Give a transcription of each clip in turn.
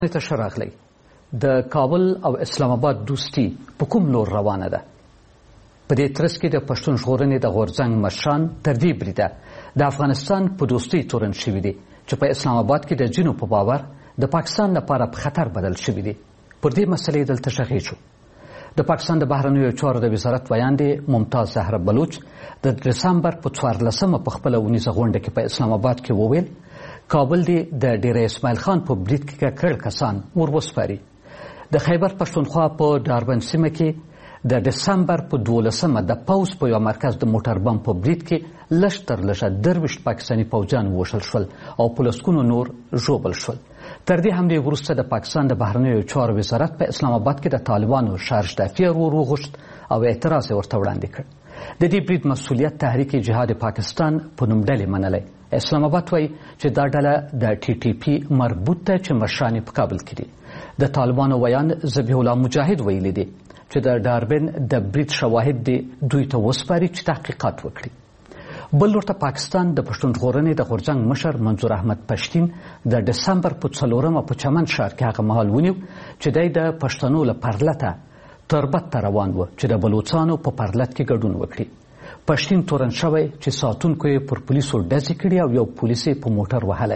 ته ښه راغلی. د کابل او اسلام آباد دوستي په کوم لور روانه ده؟ په دې ترڅ کې د پښتون ژغورنې د غورځنګ مشران تر دې بریده د افغانستان په دوستۍ تورن شوي دي چې په اسلام آباد کې د ځینو په باور د پاکستان لپاره په خطر بدل شوي دي. پر دې مسلې دلته غږیږو. د پاکستان د بهرنیو چارو د وزارت ویاندې ممتاز زهره بلوچ د دسمبر په 14 په خپله اونیزه غونډه کې په اسلام آباد کې وویل کابل دی د ډیر اسماعیل خان په برید کې کړ کسان ور وسپاري. د خیبر پښتونخوا په ډاربن سیمه کې د دسمبر په 12 د پوځ په یو مرکز د موټر بم په برید کې لږ تر لږه 23 پاکستاني پوځیان ووژل شول او په لسګونو نور ژوبل شول. تر دې حملې وروسته د پاکستان د بهرنیو چارو وزارت په اسلام آباد کې د طالبانو شارج دافع وغوښت او اعتراض یې ورته وړاندې کړ. د دې برید مسؤلیت تحریک جهاد پاکستان په نوم ډلې منلی. اسلام آباد وایي چې دا ډله د ټي ټي پي مربوط ده چې مشران په کابل کې دي. د طالبانو ویان ذبیح الله مجاهد ویلي دي چې د ډاربن د برید شواهد دي دوی ته وسپاري چې تحقیقات وکړي. بل ورته پاکستان د پښتون ژغورنې د غورځنګ مشر منظور احمد پښتین د دسمبر په 4 په چمن ښار کې هغه مهال ونیو چې دی د پښتنو له پرلته تربت ته روان و چې د بلوڅانو په پرلت کې ګډون وکړي. پښتین تورن شوی چې ساتونکو یې پر پولیسو ډزې کړي او یو پولیس یې په موټر وهلی.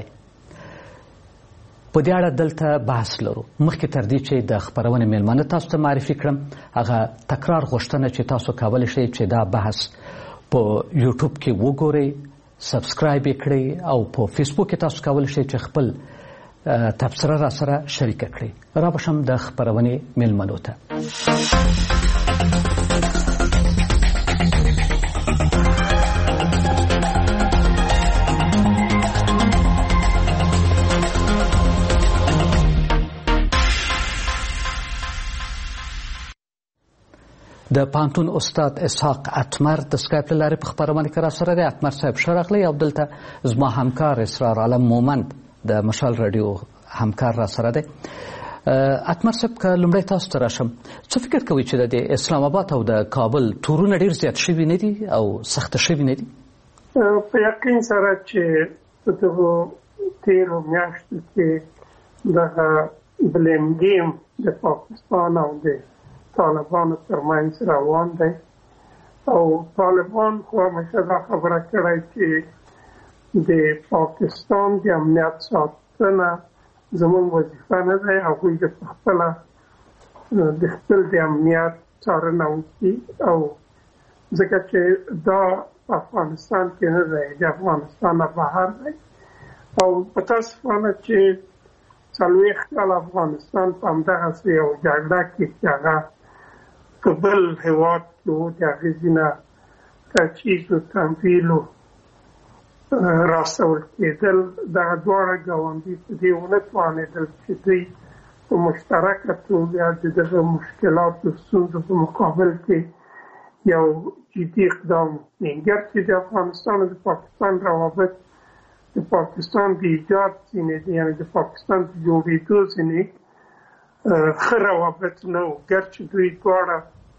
په دې اړه دلته بحث لرو. مخکې تر دې چې د خپرونې میلمانه تاسو ته معرفي کړم هغه تکرار غوښتنه چې تاسو کولی شئ چې دا بحث په یوټیوب کې وګورئ، سبسکرایب یې کړئ او په فیسبوک کې تاسو کولی شئ چې خپل تبصره را سره شریکه کړئ. را بشم د خپرونې میلمنو ته. د پانتون استاد اسحاق اتمر د سکایپ له لارې په خپرونه کې را سره دی. اتمر صاحب ښه راغلی او دلته زما همکار اسرار عالم مومند د مشال رادیو همکار را سره دی. اتمر صاحب که لومړی تاسو ته راشم څه فکر کوئ چې د اسلام آباد او د کابل تورونه ډېر زیات شوي نه دي او سخته شوي نه دي؟ په یقین سره چې په دغو تېرو میاشتو کې دغه بلیم ګیم د پاکستان او د طالبانو ترمنځ روان دی او طالبان خو همیشه دا خبره کړې چې د پاکستان د امنیت ساتنه زموږ وظیفه نه دی. هغوی د خپله د خپل د امنیت څارنه وکړي او ځکه چې دا په افغانستان کې نه دی، د افغانستان نه بهر دی او متاسفانه چې 40 کاله افغانستان په همدغسې یو جګړه کې چې هغه په بل هېواد کې و د هغې ځینه تجهیز و تمویل و راسول کېدل، دغه دواړه ګاونډي په دې ونه توانېدل چې دوی په مشترکه توګه د دغه مشکلاتو ستونزو په مقابل کې یو جدي اقدام وکړي. ګرچې د افغانستان او د پاکستان روابط د پاکستان د ایجاد ځینې دي، یعنې د پاکستان د جوړېدو ځینې ښه روابط نه و، ګرچې دوی دواړه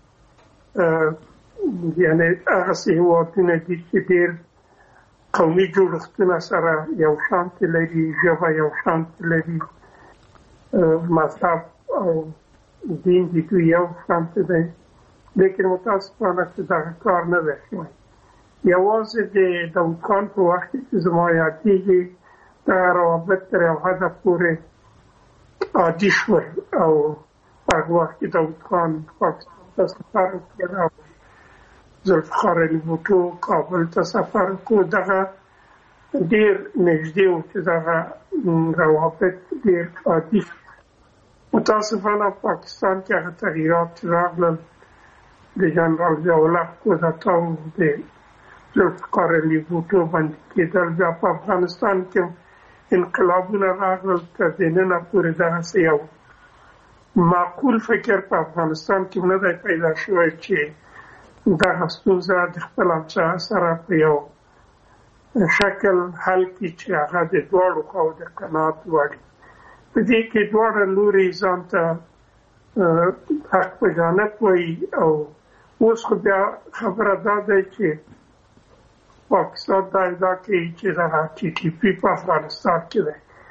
یعنې هغسې هېوادونه دي چې ډېر قومي جوړښتونه سره یو شانتې لري، ژبه یو شانتې لري، مذهب او دین د دوی یو شانتې دی، لیکن متاسفانه چې دغه کار نه دی شوی. یوازې د داود خان په وخت کې چې زما یادېږي دغه روابط تر یو حده پورې عادي شول او هغه وخت کې داود خان پاکستان ته سفر وکړ او ذوالفقار علي بوټو کابل ته سفر وکړ. دغه ډېر نږدې و چې دغه روابط ډېر عادي شو. متاسفانه پاکستان کې هغه تغییرات چې راغلل د جنرال ضیاءالله کوزټاو د ذوالفقار علي بوټو باندې کېدل، بیا په افغانستان کې انقلابونه راغلل. تر دې ننه پورې دغسې یو معقول فکر په افغانستان کې نه دی پیدا شوی چې دغه ستونزه د خپل همسایه سره په یو شکل حل کړي چې هغه د دواړو خواو د قناعت وړ وي. په دې کې دواړه لوري ځان ته حق په جانب وایي او اوس خو بیا خبره دا دی چې پاکستان دا ادعا کوي چې دغه ټي ټي پي په افغانستان کې دی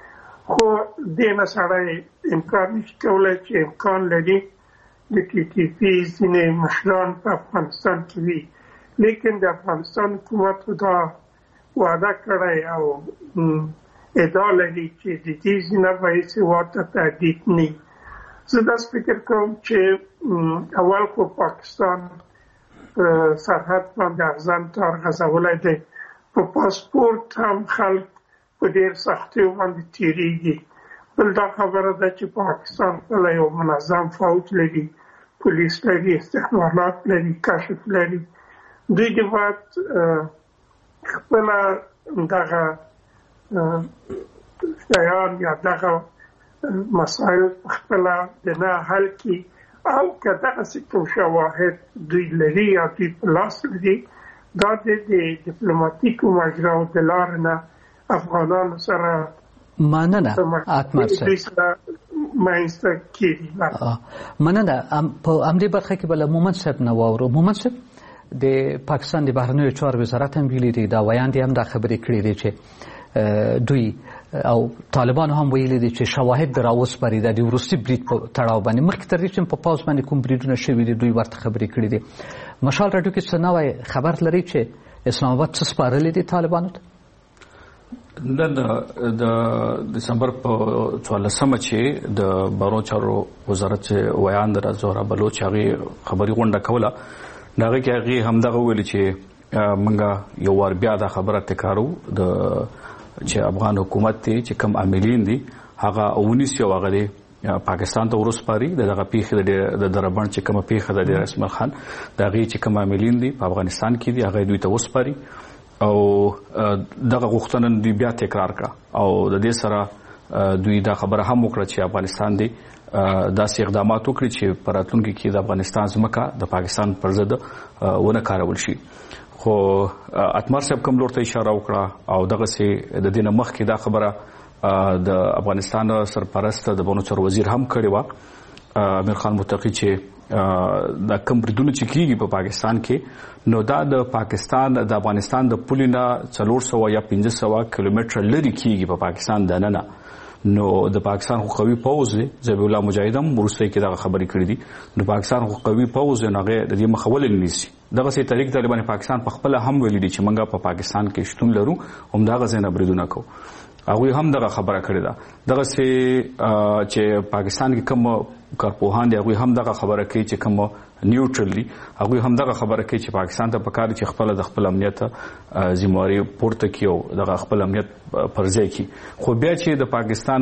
خو دې نه سړی انکار نشي کولی چې امکان لري د TTP ځینې مشران په افغانستان کې وي، لیکن د افغانستان حکومت دا وعده کړی او ادعا لري چې د دې ځینه به هېڅ هېواد ته تهدید نه وي. زه داسې فکر کوم چې اول خو پاکستان سرحد باندې افغان تار غځولی دی، په پاسپورت هم خلک په ډېر سختیو باندې تېرېږي. بل دا خبره ده چې پاکستان خپل یو منظم فوج لري، پولیس لري، استخبارات لري، کشف لري. دوی دې باید خپله دغه شیان یا دغه مسایل خپله د نه حل کړي، او که دغسې کوم شواهد دوی لري یا دوی په لاس لري، دا د ډیپلوماتیکو مجراو د لارې نه افغانانو سره مننه اتمر صاحب منځته کېږي. مننه. په همدې برخه کې به له مومند صاحب نه واورو. مومند صاحب، د پاکستان د بهرنیو چارو وزارت هم ویلي دی، دا ویاندې هم دا خبرې کړې دي چې دوی او طالبانو هم ویلي دي چې شواهد د راوسپاري د وروستي برید په تړاو باندې مخکې تر دې چې په پاوز باندې کوم بریدونه شوي دي دوی ورته خبرې کړې دي. مشال راډیو کې څه نوی خبر لري چې اسلام آباد څه سپارلی دي طالبانو ته؟ نن د دسمبر په 14مه چې د بهرنیو چارو وزارت ویاند زهرا بلوچ هغه خبري غونډه کوله، هغه کې هغه همدغه ویل چې منګه یو ور بیا د خبره تکرارو د چې افغان حکومت ته چې کم عاملین دي هغه 19 یو هغه پاکستان ته ورسپاري دغه پیښه د دربند چې کومه پیښه د اسماعیل خان دغه چې کوم عاملین دي په افغانستان کې دي هغه دوی ته وسپاري او دغه غوښتنه دوی بیا تکرار کړه او د دې سره دوی دا خبره هم وکړه چې افغانستان دی داسې اقدامات وکړي چې په راتلونکي کې د افغانستان ځمکه د پاکستان پر ضد ونه کارول شي. خو اتمر صاحب کوم لور ته اشاره وکړه او دغه سي د دینه مخکې دا خبره د افغانستان سرپرست د بهرنیو چارو وزیر هم کړې و، امیر خان متقی، چې دا کوم بریدونه چې کیږي په پاکستان کې نو دا د پاکستان د افغانستان د پولینا 400 یا 500 کیلومتر لري کیږي په پاکستان دننه. نو د پاکستان خو قوي پوز دی، ذبیح الله مجاهد هم ورسته کې دا خبرې کړې دي، نو پاکستان خو قوي پوز نه غي د دې مخول نیسي. دغه سي طریق طالبان پاکستان په خپل هم ویلي دي چې موږ په پاکستان کې شتون لرو، هم دا غزنه بریدونه کوو. هغه هم دغه خبره کړې ده. دغه سي چې پاکستان کې کوم کارپوهان دي هغه هم دغه خبره کوي چې کوم نیوټرل دي، هغه هم دغه خبره کوي چې پاکستان ته پکار چې خپل د خپل امنیت ذمہواری پورته کیو، دغه خپل امنیت پرځای کی. خو بیا چې د پاکستان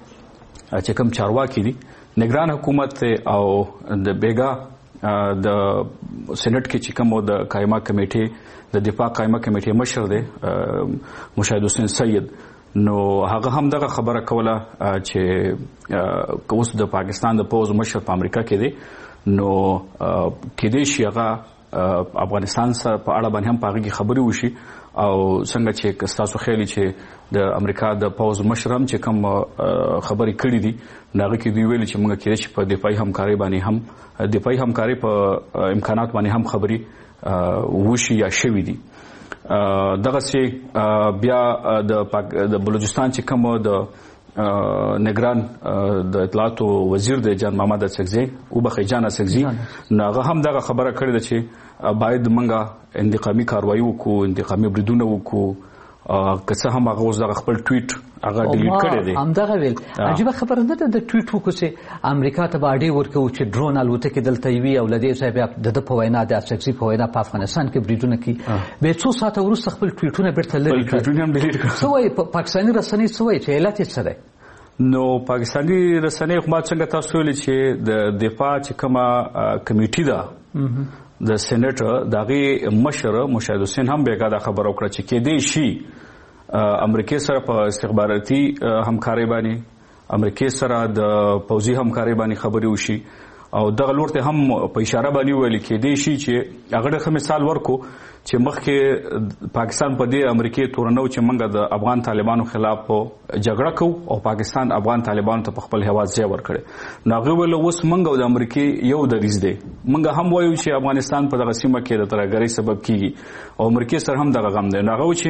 چې کوم چارواکي دي نگران حکومت او د بیگا د سېنات کې چې کوم د قائمه کمیټه د دفاع قائمه کمیټه مشر دی مشاهد حسین سید، نو هغه هم دغه خبره کوله چې اوس د پاکستان د پوز مشر په امریکا کې دی، نو کې دې شي هغه افغانستان سره په اړه باندې هم پاږي خبري وشي او څنګه چې تاسو خیالي چې د امریکا د پوز مشر هم چې کوم خبري کړې دي هغه کې دوی ویل چې موږ کې چې په دفاعي همکاري باندې هم دفاعي همکاري په امکانات باندې هم خبري وشي یا شوي دي. دغه سي بیا د بلوچستان چې کوم د نگران د اطلاعات وزیر د جان محمد اسکزي او بخیجان اسکزي هغه هم دغه خبره کړې ده چې باید منګه انتقامي کاروایی وکړو، انتقامي بریدونه وکړو. که څه هم هغه اوس دغه خپل ټویټ هغه ډیلیټ کړی دی. همدغه ویل عجیبه خبره نه ده د ټویټ وکړو چې امریکا ته به اډې ورکوو چې ډرون الوتکې دلته وي او له دې ځایه بیا د په وینا د اسکزي په وینا په افغانستان کې بریدونه کوي. بیا څو ساعته وروسته خپل ټویټونه بیرته لرې کړل. څه وایي پاکستاني رسنۍ څه وایي چې علت یې څه دی؟ نو پاکستاني رسنۍ خو ما څنګه تاسو ویلي چې د دفاع چې کومه کمیټه ده د سېنات دغه مشر مشاهد حسین هم بیګا دا خبر وکړه چې کې دی شي امریکای سره په استخباراتي همکاري باندې امریکای سره د پوځي همکاري باندې خبري وشي او دغه لورته هم په اشاره باندې ویل کې دی شي چې هغه د مثال ورکو چې مخکې پاکستان په دې امریکای تورنو چې منګه د افغان طالبانو خلاف جګړه کو او پاکستان افغان طالبانو ته په خپل هواد ځای ورکړي. نو هغه ول اوس منګه د امریکای یو دریز دی، منګه هم وایو چې افغانستان په دغه سیمه کې د ترهګرۍ سبب کیږي او امریکای سره هم دغه غم دی. نو هغه چې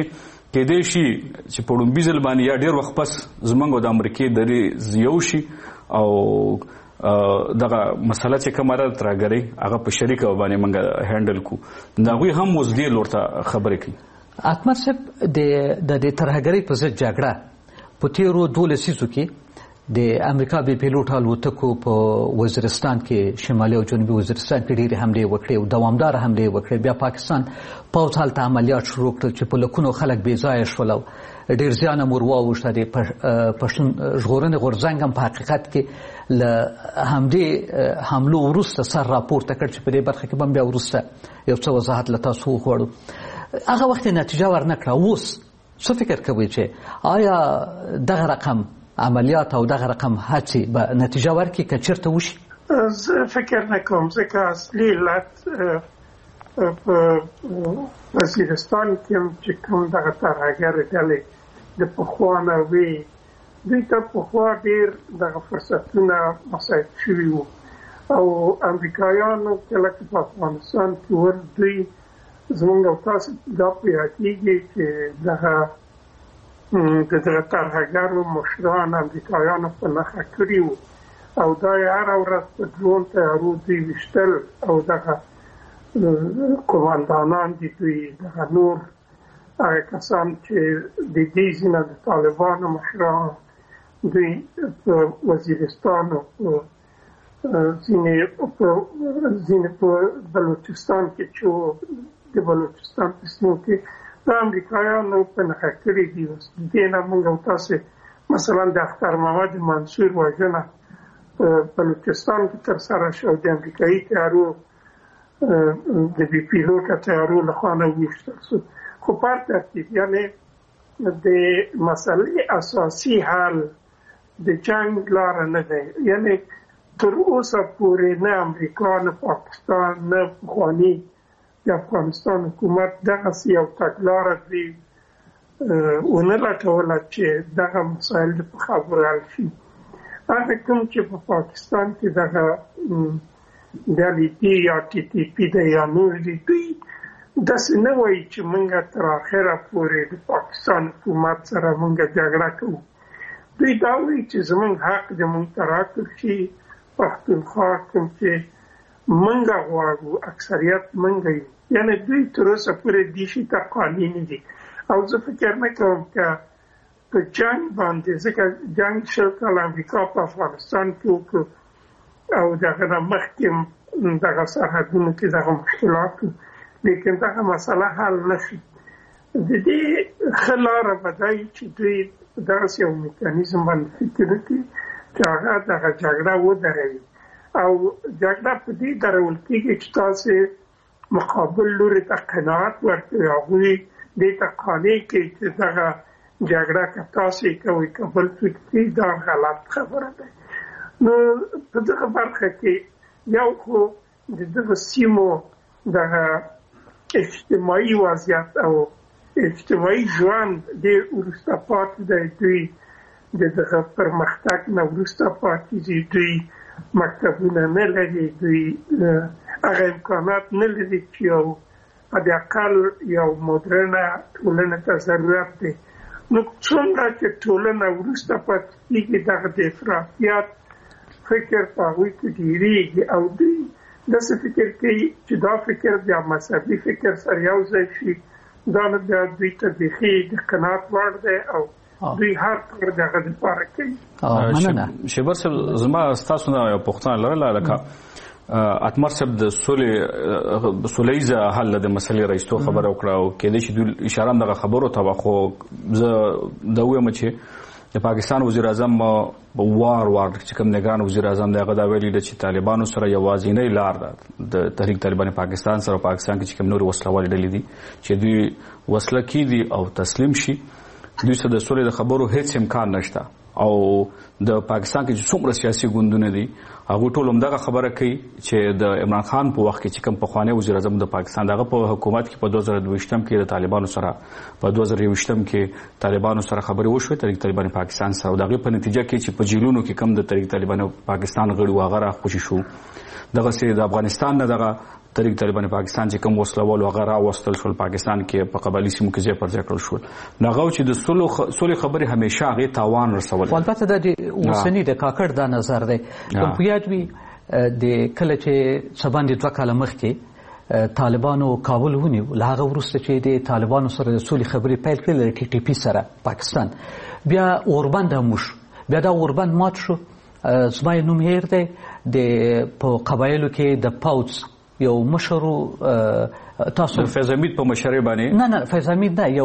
کېدای شي چې په ډومبي ځل باندې یا ډېر وخت پس زمونږ او د امریکې درې یو شي او دغه مسله چې کومه ده ترهګرۍ هغه په شریکه باندې موږ هینډل کو د هغوی هم اوس دې لور ته خبرې کوي. اکمل صاحب د ترهګرۍ په ضد جګړه په تېرو 12 لسیزو کې د امریکا بې پیلوټ الوتکو په وزیرستان کې شمالي او جنوبي وزیرستان کې ډېرې حملې وکړې او دوامداره حملې وکړې. بیا پاکستان پوځ هلته عملیات شروع کړل چې په لکونو خلک بې ځایه شول او ډېر زیان هم ور واوښته. د پښتون ژغورنې غورځنګ هم په حقیقت کې له همدې حملو وروسته سر راپورته کړ چې په دې برخه کې به هم بیا وروسته یو څه وضاحت له تاسو وغواړو. هغه وخت یې نتیجه ورنه کړه. اوس څه فکر کوئ چې آیا دغه رقم عملیات او دغه رقم هڅې به نتیجه ورکړي که چېرته وشي؟ زه فکر نه کوم ځکه اصلي علت په وزیرستان کې هم چې کوم دغه ترهګرې ډلې د پخوا نه وې دوی ته پخوا ډېر دغه فرصتونه مساعد شوي وو او امریکایانو کله چې په افغانستان کې ور دوی زموږ او تاسو دا په یادېږي چې دغه د دغه ترهګرو مشران امریکایانو په نښه کړي وو او دا یې هره ورځ په ډرون طیارو دوی ویشتل او دغه قوماندانان دي دوی دغه نور هغه کسان چې د دې ځینې د طالبانو مشران دوی په وزیرستان او ځینې په بلوچستان کې چې د بلوچستان په سیمو کې د امریکایانو په نښه کړي دي. دې نه موږ او تاسو مثلا د اختر محمد منصور وژنه په بلوچستان کې ترسره شوه د امریکایي طیارو د بې پیلوټه طیارو لخوا نه وویشتل شو. خو په هر ترتیب یعنې د مسلې اساسي حل د جنګ لاره نه دی. یعنې تر اوسه پورې نه امریکا نه پاکستان نه پخواني د افغانستان حکومت دغسې یو تګلاره دوی ونه لټوله چې دغه مسایل په خبرو حل شي. هغه کوم چې په پاکستان کې دغه ډلې دي یا ټي ټي پي دی یا نور دي دوی داسې نه وایي چې موږ تر اخره پورې د پاکستان حکومت سره موږ جګړه کوو. دوی دا وایي چې زموږ حق د موږ ته راکړل شي. پښتونخوا کوم چې منګه غواړو اکثریت منګه یو. یعنی دوی تر اوسه پورې دې شي ته قانوني دي او زه فکر نه کوم که په جنګ باندې ځکه جنګ 20 کاله امریکا په افغانستان کې وکړو او دغه نه مخکې دغه سرحدونو کې دغه مشکلات لیکن دغه مسله حل نه شي. د دې ښه لاره به دا وي چې دوی دغسې یو میکانیزم باندې فکر وکړي چې هغه دغه جګړه ودروي او جګړه په دې درول کېږي چې تاسې مقابل لوري ته قناعت ورکړي. هغوی دې ته قانع کړي چې دغه جګړه که تاسې کوئ که بل څوک کوي دا غلط خبره ده. نو په دغه برخه کې یو خو د دغه سیمو دغه اجتماعي وضعیت او اجتماعي ژوند ډېر وروسته پاتې دی. دوی د دغه پرمختګ نه وروسته پاتې دي. دوی مکتبونه نه لري. دوی هغه امکانات نه لري چې یو حداقل یو مدرنه ټولنه ته ضرورت دی. نو څومره چې ټولنه وروسته پاتې کېږي دغه د افراطیت فکر په هغوی کې ډېرېږي او دوی داسې فکر کوي چې دا فکر بیا مذهبي فکر سره یو ځای شي. دا نه بیا دوی ته بیخي د قناعت وړ دی او دوی هر کار دغه دپاره کوي. شیبر صاحب زما ستاسو نه یو پوښتنه لرله لکه اتمر صاحب د سولیزه حل د مسلې رئیستو خبره وکړه او کېدای شي دوی اشاره هم دغه خبرو ته وه خو زه دا ووایم چې د پاکستان وزیر اعظم وار چې کوم نگران وزیر اعظم دی هغه دا ویلي ده چې طالبانو سره یوازینۍ لار ده د تحریک طالبان پاکستان سره پاکستان کې چې کوم نورې وسله والې ډلې دي چې دوی وسله کېږدي او تسلیم شي. دوی سره د سولې د خبرو هیڅ امکان نشته او د پاکستان کې چې څومره سیاسي ګوندونه دي هغوی ټول همدغه خبره کوي چې د عمران خان په وخت کې چې کوم پخوانی وزیر اعظم د پاکستان دغه په حکومت کې په 2022 کې د طالبانو سره په 2021 کې طالبانو سره خبرې وشوې تحریک طالبان پاکستان سره او دغه په نتیجه کې چې په جیلونو کې کم د تحریک طالبان پاکستان غړي هغه راخوشي شو. دغه سي د افغانستان نه دغه تحریک طالبان پاکستان چې کوم وسلوال او غیره واستل شول پاکستان کې په قبایلی سیمو کې ځای پر ځای کړل شول نغو چې د سولې خبرې همیشه هغه تاوان رسول البته د اوسنی د کاکړ دا نظر دی په یاد وی د کله چې سباندې 2 کاله مخکې طالبانو کابل ونیو له هغه وروسته چې د طالبانو سره د سولې خبرې پیل کړل ټي ټي پی سره پاکستان بیا اوربند موش بیا دا اوربند مات شو زما نوم هیر دی د په قبایلو کې د پاوڅ یو مشرو تاسو فیض حمید په مشرۍ باندې نه فیض حمید نه یو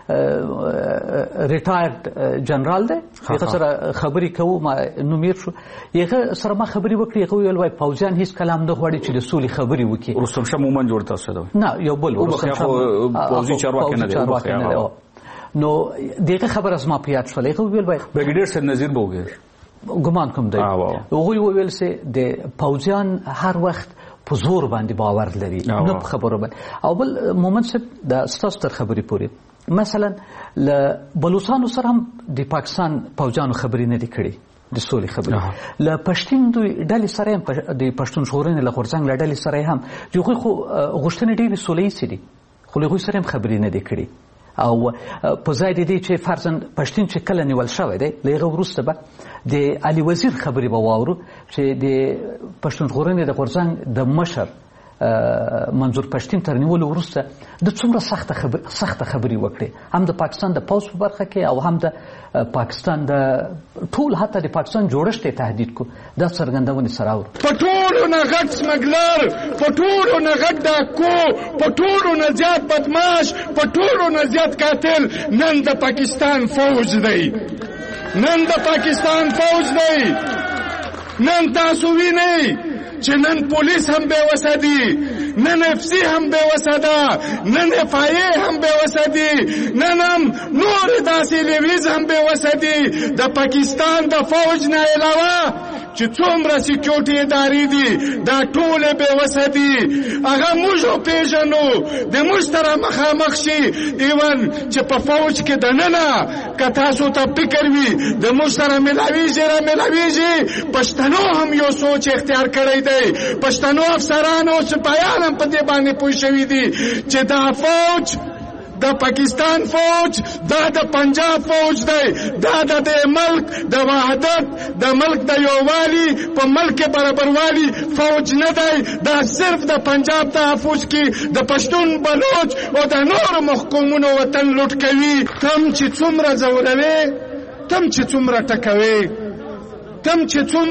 ریټایرډ جنرال دی هغه سره خبرې کوو ما نومیر شو هغه سره ما خبرې وکړې هغه ویل وای پوځیان هیڅ کلام نه غواړي چې د سولې خبرې وکړي رستم شاه مومن جوړ تاسو ده نه یو بل رستم شاه پوځي چارواکي نه دی نو دغه خبره زما په یاد شولې هغه ویل وای برګیډیر سر نذیر بوګر ګمان کوم دی هغه ویل سه د پوځیان هر وخت په زور باندې باور لري نه په خبرو باندې او بل مومن صاحب د ستاسو تر خبرې پورې مثلا ل بلوچستان سره هم د پاکستان پوځیانو خبرې نه دي کړې د سولې خبرې ل پښتون دوی ډلې سره هم د پښتون ژغورنې له غورځنګ له ډلې سره هم دوی خو غوښتنې ډېرې سولې سي دي خو له غوښتنې هم خبرې نه دي کړې او په ځای د دې چې فرضاً پښتون چې کله نیول شوی دی له هغه وروسته به د علي وزیر خبرې به واورو چې د پښتون ژغورنې د غورځنګ د مشر منظور پښتین تر نیولو وروسته د څومره سخته خبرې وکړې هم د پاکستان د پوځ په برخه کې او هم د پاکستان د ټول حتی د پاکستان جوړښت ته تهدید کو دا څرګندونه سره اور په ټولو نه غټ سمګلر په ټولو نه غټ ډاکو په ټولو نه زیات بدمعاش په ټولو نه زیات قاتل نن د پاکستان فوج دی نن د پاکستان فوج دی نن تاسو وینئ چې نن پولیس هم بے وسه دي نن اف سی هم بے وسه ده نن اف آی ای هم بے وسه دي نن هم نور داسې لیویز هم بے وسه دي د پاکستان د فوج نه علاوه چې څومره سکیورټي ادارې دي دا ټولې بے وسه دي هغه موږ پیژنو د موږ سره مخامخ شي ایون چې په فوج کې دننه که تاسو ته فکر وي د موږ سره ملاویږي را ملاویږي پښتنو هم یو سوچ اختیار کړی دی پښتنو افسرانو سپایان هم په دې باندې پوه شوي دي چې دا فوج د پاکستان فوج دا د پنجاب فوج دی دا د ملک د وحدت د ملک د یووالي په ملک برابروالي فوج نه دی دا صرف د پنجاب تحفظ کې د پښتون بلوچ او د نور محکومونو وطن لوټ کوي تم چې څومره زوروي تم چې څومره ټکوي تم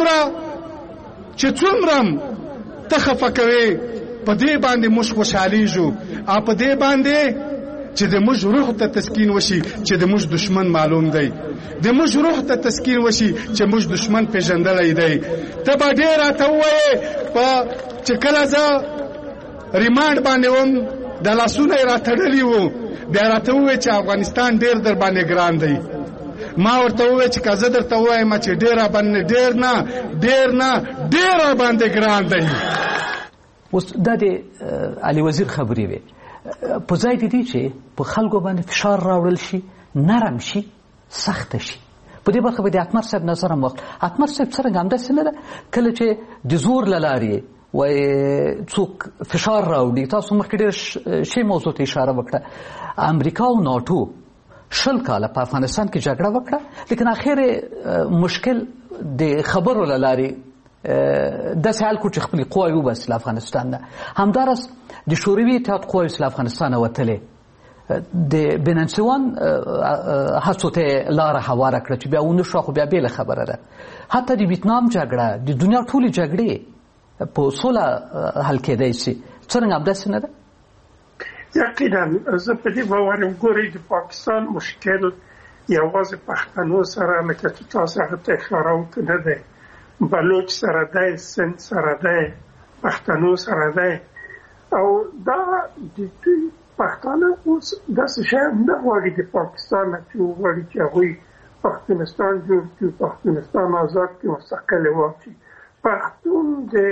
چې څومره ته خفه کوي په دې باندې موږ خوشحالیږو او په دې باندې چې د موږ روح ته تسکین وشي چې د موږ دشمن معلوم دی د موږ روح ته تسکین وشي چې موږ دشمن پیژندلی دی ته به ډېر راته ووایې په چې کله زه ریمانډ باندې وم د لاسونه یې راتړلي وو بیا راته ووایې چې افغانستان ډېر در باندې ګران دی ما ورته ووایې چې که زه درته ووایم چې ډېر نه ډېر باندې ګران دی اوس دا د علي وزیر خبرې وې په ځای دي چې په خلکو باندې فشار راوړل شي نرم شي سخت شي په دې برخه باندې اتمر صاحب نظر هم وخت اتمر صاحب څنګه همداسې نه ده کله چې د زور له لارې و څوک فشار راوړي تاسو مخکې ډېر شی موضوع ته اشاره وکړه امریکا او ناټو 20 کاله په افغانستان کې جګړه وکړه لیکن اخر مشکل د خبرو له لارې داسې حال کو چې خپلې قواوې وباسي له افغانستان نه همداراز د شوروي اتحاد قواوې له افغانستانه وتلې د بننسوان هڅو ته لاره هواره کړه چې بیا ونه شوه خو بیا بېله خبره ده حتی د ویتنام جګړه د دنیا ټولې جګړې په سوله حل کېدی شي څرنګه همداسې نه ده یقینا زه په دې باور یم ګورئ د پاکستان مشکل یوازې پښتنو سره لکه چې تاسو هغه ته اشاره وکړه نه دی بلوچ سره دی سند سره دی پښتنو سره دی او دا د دوی پښتانه اوس داسې شی نه غواړي د پاکستان نه چې وغواړي چې هغوی پښتونستان جوړ کړي پښتونستان آزاد کړي مستقل واچي پښتون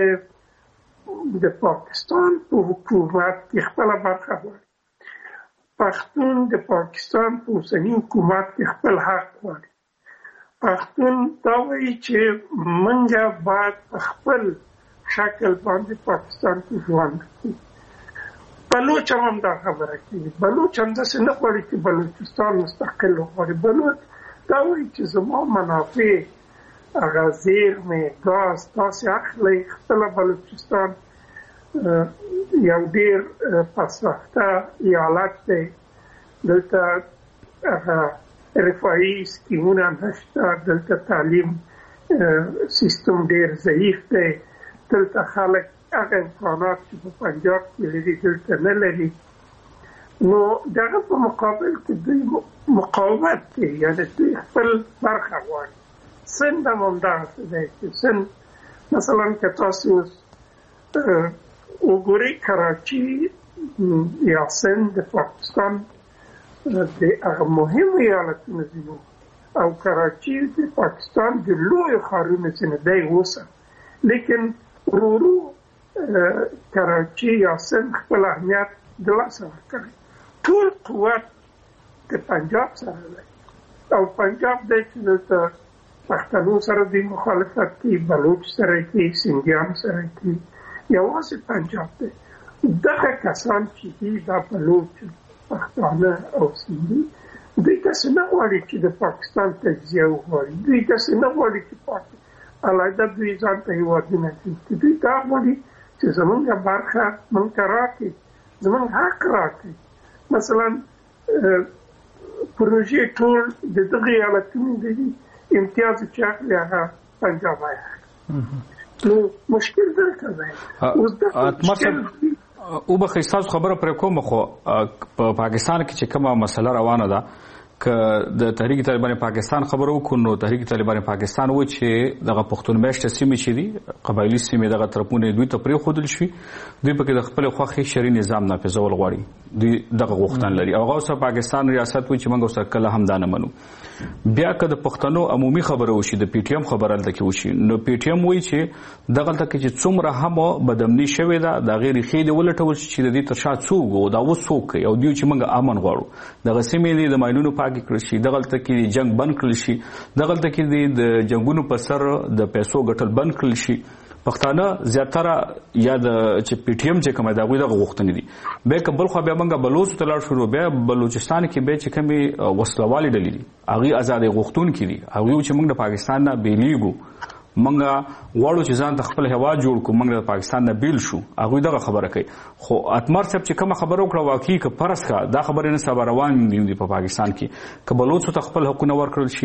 د پاکستان په حکومت کې خپله برخه غواړي پښتون د پاکستان په اوسني حکومت کې خپل حق غواړي پښتون دا وایي چې موږ باید خپل شکل باندې پاکستان کې ژوند کوي. بلوچ هم دا خبره کوي. بلوچ هم داسې نه غواړي چې بلوچستان مستقل وغواړي. بلوچ دا وایي چې زما منافع هغه زیرمې ګاز تاسې اخلئ. خپله بلوچستان یو ډېر پسرفته ایالت دی. دلته رفاهي سکیمونه نشته. دلته تعلیم سیستم ډېر ضعیف دی. دلته خلک هغه امکانات چې په پنجاب کې لري دلته نه لري. نو دغه په مقابل کې دوی مقاومت کوي، یعنې دوی خپل برخه غواړي. سند هم همدغسې دی چې سند مثلا که تاسو اوس وګورئ کراچي یا سند د پاکستان د هغه مهم ایالتونه دي او کراچي د پاکستان د لویو ښارونو څخه دی اوسه. لیکن ورو کراچي یا سند خپل اهمیت د لاسه ورکړی. ټول قوت د پنجاب سره دی او پنجاب دی چې دلته پښتنو سره د مخالفت کوي، بلوچ سره کوي، سندیان سره کوي. یوازې پنجاب دی. دغه کسان چې دي دا بلوچ، پښتانه او سندي، دوی داسې نه غواړي چې د پاکستان تجزیه وغواړي. دوی داسې نه غواړي چې علاحده دوی ځان ته هېوادونه کړي. دوی دا غواړي چې زمونږ برخه موږ ته راکړي، زمونږ حق راکړي. مثلا پروژې ټول د دغه ایالتونو دي، امتیاز چې اخلي هغه پنجاب اخلي. نو مشکل دلته دی. اوس دغه مشکل او به ستاسو خبره پرې کوم خو په پاکستان کې چې کومه مسله روانه ده که د تحریک طالبان پاکستان خبرو کو نو تحریک طالبان پاکستان و چې دغه پښتون میشته سیمې چې دي قبایلی سیمې دغه طرفونه دوی ته پرې خودل شي. دوی په کې د خپل خوخي شری نظام نافذول غواړي. دوی دغه غوښتنه لري او هغه پاکستان ریاست و چې موږ سره کله هم دانه منو. بیا که د پښتنو عمومي خبره وشي، د پی ټی ایم خبره لته کې وشي، نو پی ټی ایم وایي چې دغه تک چې څومره هم بدامني شوې ده د غیر خېد ولټول چې د دې تر شا څوک او دا وڅوک او دوی چې موږ امن غواړو دغه سیمې د ماینونو پاک کړی شي، دغه تک کې جنگ بند کړل شي، دغه تک کې د جنگونو په سر د پیسو ګټل بند کړل شي. پښتانه زیاتره یا د چې پی ټی ایم چې کومه دا غوښتنې دي. به کبل خو بیا موږ بلوچ ته لاړ شو، بیا بلوچستان کې به چې کومې وسلوالې ډلې دي هغه آزادۍ غوښتونکي دي. هغه چې موږ د پاکستان نه بیلیږو، موږ غواړو چې ځان ته خپل هوا جوړ کړو، موږ د پاکستان نه بیل شو. هغه دغه خبره کوي. خو اتمر صاحب چې کومه خبره وکړه واقعي که پرس کا دا خبره نه سبا روان دي په پاکستان کې که بلوچ ته خپل حقونه ورکړل شي.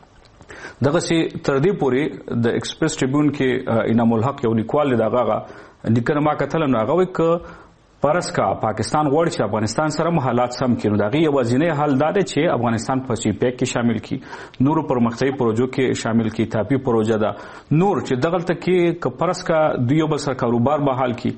دغه سي تر دې پورې د ایکسپریس ټریبیون کې انعام الحق یو لیکوال دی، دغه لیکنه ما کتل نو هغه وایي که پرس کا پاکستان غواړي چې افغانستان سره حالات سم کړي نو دغه یوازینی حل دا دی چې افغانستان په سی پیک کې شامل کړي، نور پرمختیايي پروژو کې شامل کړي. تاپی پروژه ده نور چې دغه تکي ک پرس کا دوی بل سره کاروبار به حل کړي.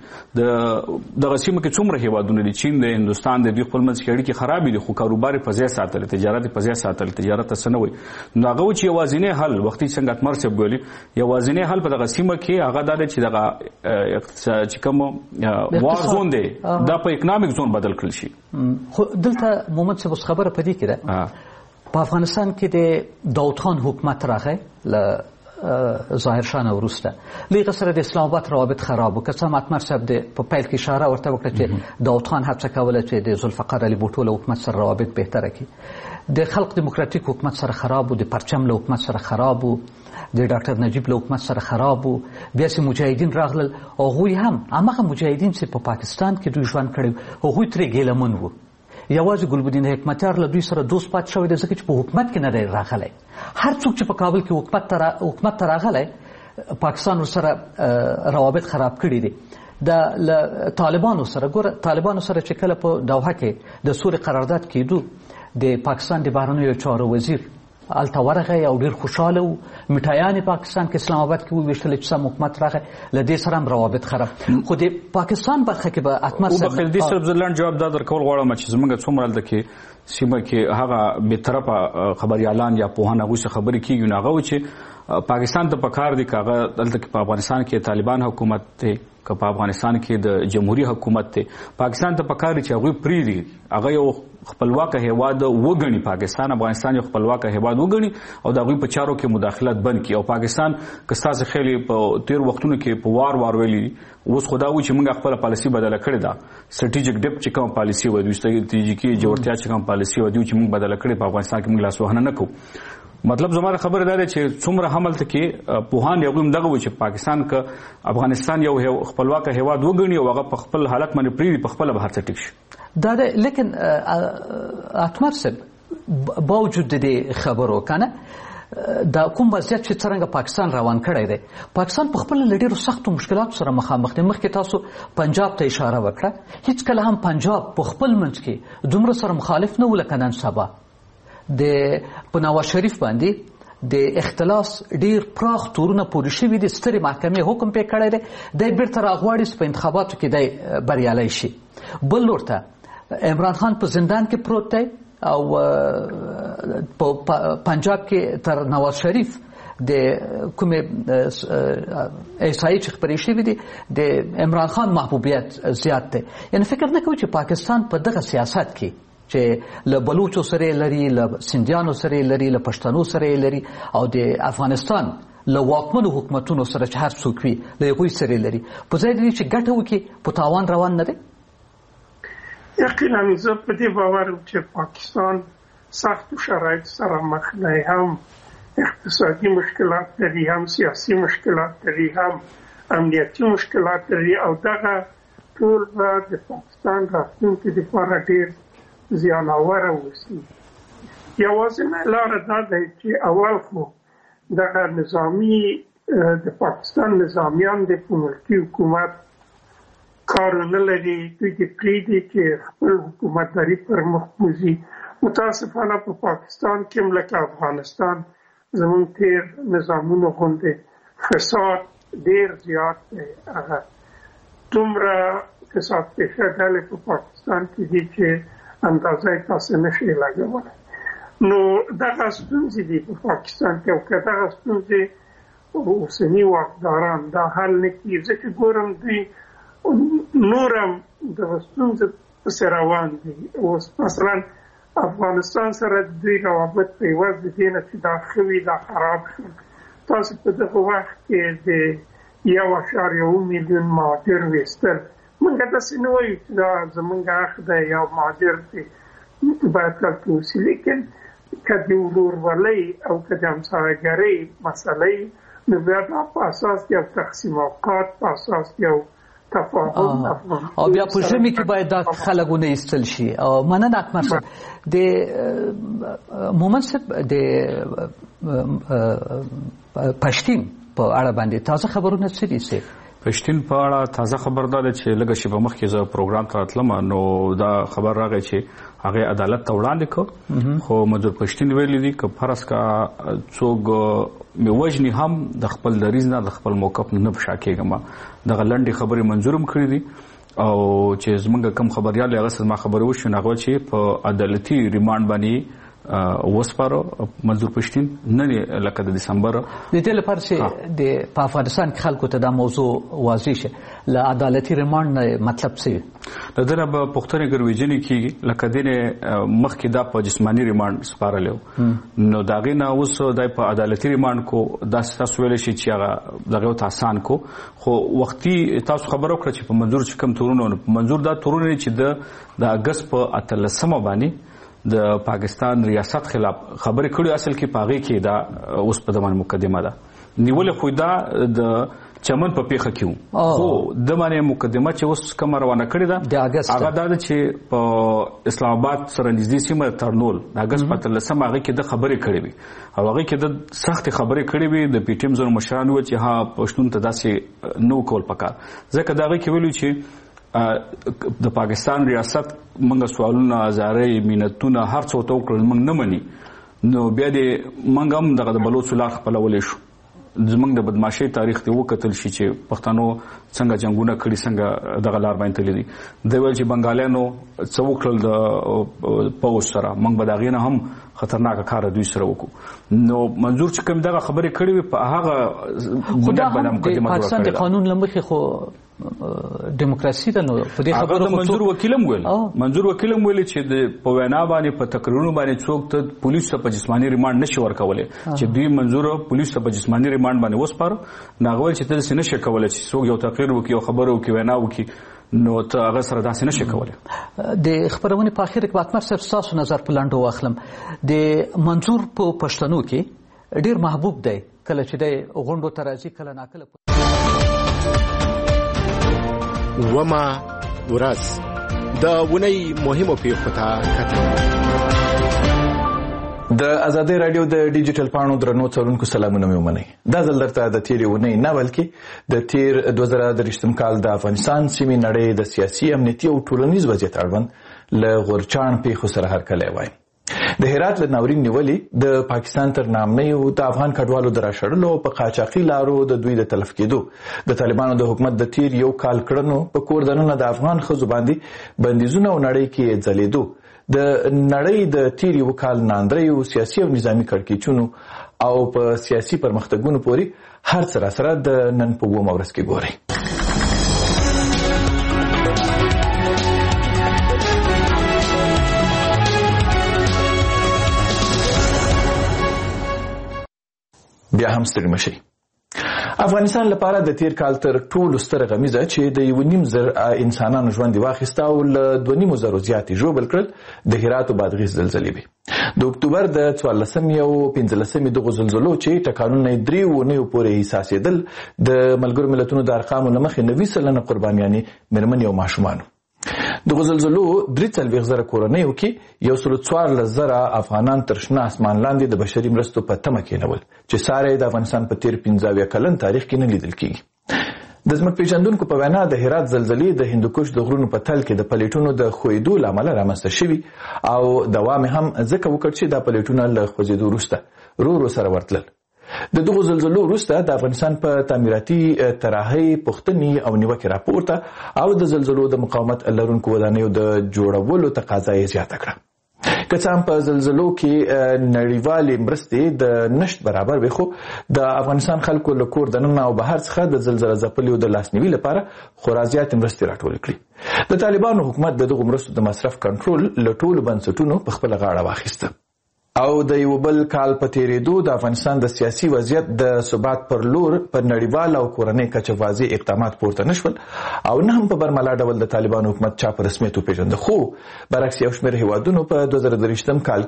دغه سیمه کې څومره هیوادونه دي، چین دی، هندستان دی، دوی خپل منځ کې اړیکې خراب دي خو کاروبار په ځای ساتل، تجارت په ځای ساتل، تجارت سنوي. نو هغه چې یوازینی حل وختي څنګه اتمر څه ویلي یوازینی حل په دغه سیمه کې هغه دا چې دغه چې کوم وار زون دی دا په اکونومیک زون بدل کړل شي. خو دلته محمد صاحب خبره پدې کې ده په افغانستان کې د داود خان حکومت راغی ل ظاهر شاه وروسته لږ سره د اسلام آباد روابط خراب وکړ. اتمر صاحب د په پیل کې اشاره ورته وکړه چې داود خان هڅه کوله چې د ذوالفقار علي بوټو له حکومت سره روابط بهتره کړي. د خلق دیموکراتیک حکومت سره خراب و، د پرچم له حکومت سره خراب و، د ډاکټر نجیب له حکومت سره خراب و. بیا چې مجاهدین راغلل هغوی هم هغه مجاهدین چې په پاکستان کې دوی ژوند کړی هغوی ترې ګیلمن وو. یوازې ګلبدین حکمتیار له دوی سره دوست پات شوی دی ځکه چې په حکومت کې نه دی راغلی. هر څوک چې په کابل کې حکومت ته راغلی پاکستان ورسره روابط خراب کړي دي. د طالبانو سره ګوره طالبانو سره چې کله په دوحه کې د سوري قرارداد کېدو د پاکستان د بهرنیو چارو وزیر الته ورغی او ډیر خوشاله و. میټایان پاکستان کې اسلام آباد کې ویشتل چې سم حکومت راغی ل دې سره روابط خراب. خو د پاکستان برخه کې به اتمر صاحب په دې سره ځلان جواب درکول غواړم چې زمونږ څومره د کې سیمه کې هغه به طرفه خبريالان یا پوهان هغه څه خبرې کیږي نو هغه چې پاکستان ته پکار دي کاغه دلته په افغانستان کې طالبان حکومت ته که په افغانستان کې د جمهوریت حکومت دی پاکستان ته پکار چې هغه پریری هغه یو خپلواک هیواد وګڼي پاکستان افغانستان یو خپلواک هیواد وګڼي او د هغوی په چارو کې مداخلت بند کړي او پاکستان که ستاسو خیلی په تیر وختونو کې په وار ویلي اوس خو دا وایي چې موږ خپله پالیسي بدله کړې ده سټریټیجک ډیپ چې کومه پالیسي وه دوی ستراتیژیکي جوړتیا چې کومه پالیسي وه دوی چې موږ بدله کړې په افغانستان کې موږ لاسوهنه نه کوو مطلب زما خبره دا ده چې څومره هملته کې پوهان یو هم دغه و چې پاکستان که افغانستان یو خپلواک هیواد وګڼي او هغه په خپل حالت باندې پریږدي په خپله به هر څه ټیک شي دا ده لیکن اتمر صاحب باوجود د دې خبرو کنه دا کوم وضعیت چې څنګه پاکستان روان کړی دی پاکستان په خپل ډېرو سختو مشکلاتو سره مخامخ دی مخکې تاسو پنجاب ته اشاره وکړه هیڅ کله هم پنجاب په خپل منځ کې دومره سره مخالف نه و لکه نن سبا په نواز شریف باندې د اختلاس ډیر پراخ تورونه پورې شوي دي سترې محکمې حکم پې کړی دی دی بیرته راغواړي په انتخاباتو کې دی بریالی شي بل لور ته عمران خان په زندان کې پروت دی او په پنجاب کې تر نواز شریف د کومې احصایې چې خپرې شوي دي د عمران خان محبوبیت زیات دی یعنی فکر نه کوي چې پاکستان په دغه سیاست کې چې له بلوچو سره لري له سندیانو سره لري له پښتنو سره لري او د افغانستان له واکمنو حکومتونو سره چې هر څوک وي له هغوی سره لري په ځای دی چې ګټه وکړي په تاوان روان نه دی یقینا زه په دې باور یم چې پاکستان سختو شرایطو سره مخ دی هم اقتصادي مشکلات لري هم سیاسي مشکلات لري هم امنیتي مشکلات لري او دغه ټول به د پاکستان راتلونکي دپاره ډېر زیاناوره اوسي یوازینۍ لاره دا دی چې اول خو دغه نظامي د پاکستان نظامیان د په ملکي حکومت کار نه لري دوی دې پرېږدي چې خپل حکومتداري پر مخ بوځي متاسفانه په پاکستان کې هم لکه افغانستان زموږ تېر نظامونو غوندې فساد ډېر زیات دی هغه دومره فساد پېشه ډلې په پاکستان کې دي چې اندازه تاسو نشئ لګولی نو دغه ستونزې دي په پاکستان کې او که دغه ستونزې اوسني واکداران دا حل نه کړي زه چې ګورم دوی نور هم دغه ستونزې پسې روان دي اوس مثلا افغانستان سره دوی روابط په عوض د دې نه چې دا ښه وي دا خراب شو تاسو په دغه وخت کې د 1.7 میلیون مهاجر ویستل موږ داسې نه وایو چې دا زموږ حق دی یا مهاجر دی باید دلته اوسي لیکن که د ورورولۍ او که د همسایهګرۍ مسئلې نو بیا دا په اساس یو تقسیم اوقات په اساس یو تفاهم او بیا په ژمي کې باید دا خلک ونه ایستل شي او مننه اکمل صاحب د مومن صاحب د پښتین په اړه باندې تازه خبرونه څه دي پښتین په اړه تازه خبر دا ده چې لږه شیبه مخکې زه پروګرام ته راتلم نو دا خبر راغی چې هغه عدالت ته وړاندې کړ خو منظور پښتین ویلي دي که فرض کا څوک مې وژني هم د خپل دریځ نه د خپل موقف نه په شا کېږم دغه لنډې خبرې منظور هم کړي دي او چې زمونږ کم خبریال هغه زما خبرې وشوې نو هغه چې په عدالتي ریمانډ باندې وسپارو منظور پښتین نه لکه د دسمبر د دې لپاره چې د په افغانستان کې خلکو ته دا موضوع واضح شي له عدالتي ریمانډ مطلب څه د دې به پښتنې ګرویجنې کېږي لکه دې مخکې دا په جسمانی ریمانډ سپارلو نو دا غي نه اوس د په عدالتي ریمانډ کو دا تاسو ویل شي چې هغه دغه آسان کو خو وختي تاسو خبرو کړ چې په منظور چې کم تورونه منظور دا تورونه چې د اگست په 13 باندې د پاکستان ریاست خلاف خبرې کړي اصل کې پاغي کې دا اوس په دمن مقدمه ده نیول خو دا د چمن په پیخه کیو خو د باندې مقدمه چې اوس کوم روانه کړي ده هغه دا چې په اسلام آباد سره نږدې سیمه ترنول د اگست په 13 هغه کې د خبرې کړي وي او هغه کې د سخت خبرې کړي وي د پی ټی ایم زونو مشران و چې ها پښتون ته داسې نو کول پکار ځکه دا هغه کې ویلو چې د پاکستان ریاست منګه سوالونه زارې مینتونه هر څه تو کړل موږ نه مني نو بیا دې منګه هم دغه د بلوچ لار خپلولې شو زمونږ د بدمعشۍ تاریخ ته وکتل شي چې پښتنو څنګه جنگونه کړي څنګه دغه لار باندې تللی دي د ویل چې بنگالیانو څه وکړل د پوز سره موږ به دغه نه هم خطرناک کار دوی سره وکړو نو منظور چې کوم دغه خبرې کړې وي په هغه خو دا هم د پاکستان د قانون لمخې خو دیموکراسي ده. نو په دې خبرو منظور وکیلم ویل چې د په وینا باندې په تقریرونو باندې څوک ته پولیس ته په جسماني ریماند نشي ورکولای چې دوی منظور پولیس ته په جسماني ریماند باندې وسپارو ناغول چې تاسو نشي کولای چې څوک یو تقریر وکړي او خبرو وکړي وینا وکړي نو ته هغه سره داسې نشي کولای. د خبرونې په اخر کې باتمر صاحب تاسو نظر په لاندو واخلم. د منظور په پښتنو کې ډیر محبوب دی کله چې د غونډو ته راځي کله ناکله وما ورځ د ونی مهمو پیښو ته کتل. د ازادي رادیو د ډیجیټل پاڼو درنو څارونکو سلامونه مې ومنئ. دا ځل درته د تیرې ونی نه بلکې د تیر 2023 کال د افغانستان سیمې نړۍ د سیاسي امنیتي او ټولنیز وضعیت اړوند له غورچاڼ پیښو سره هرکلی وایم. د هرات له ناورین نیولې د پاکستان تر نامنیو د افغان کډوالو د راشړلو په قاچاقي لارو د دوی د تلف کېدو د طالبانو د حکومت د تیر یو کال کړنو په کور دننه د افغان ښځو باندې بندیزونه او نړۍ کې ځلېدو د نړۍ د تیر یو کال ناندریو سیاسي او نظامی کړکېچونو او په سیاسي پرمختګونو پورې هر څه سره د نن په 2 ورځ کې ګورئ. بیا هم ستړي مشئ. افغانستان لپاره د تیر کال تر ټولو ستره غمیزه چې د 1.5 انسانانو ژوند واخیسته او له 2.5 زیاتې ژوبل کړل د هرات او بادغیس زلزلې وي. د اکتوبر د 14 او 15 دغه زلزلو چې ټکانونه 3 ونیو پورې حساسېدل د ملګرو ملتونو د ارقامو له مخې 90% قربانیانې مېرمنې او ماشومان. دغه زلزلو 43,000 کورنیو کې 114,000 افغانان تر شنه اسمان لاندې د بشري مرستو په تمه کېنول چې ساره د افغانستان په تیر 15 کلن تاریخ کې نه لیدل کېږي. د ځمکپېژندونکو په وینا د هرات زلزلې د هندوکش د غرونو په تل کې د پلیټونو د ښویېدو له امله رامنځته شوي او دوام هم ځکه وکړ چې دا پلیټونه له خوځېدو وروسته ورو سره ورتلل. د دغو زلزلو وروسته د افغانستان په تعمیراتي طراحۍ پوښتنې او نیوکې راپورته او د زلزلو د مقاومت لرونکو ودانیو د جوړولو تقاضا یې زیاته کړه. که څه هم په زلزلو کې نړیوالې مرستې د نشت برابر وي خو د افغانستان خلکو له کور دننه او بهر څخه د زلزله ځپلیو د لاسنیوي لپاره خورا زیاتې مرستې راټولې کړي. د طالبانو حکومت د دغو مرستو د مصرف کنټرول له ټولو بنسټونو په خپله غاړه واخیسته او د یو بل کال په تیریدو د افغانستان د سیاسي وضعیت د ثبات پر لور پر نړیوال او کورنۍ کچه واضح اقدامات پورته نشول او نه هم په برملا ډول د طالبانو حکومت چا په رسمیت وپېژنده. خو برعکس یو شمېر هیوادونو په 2023 کال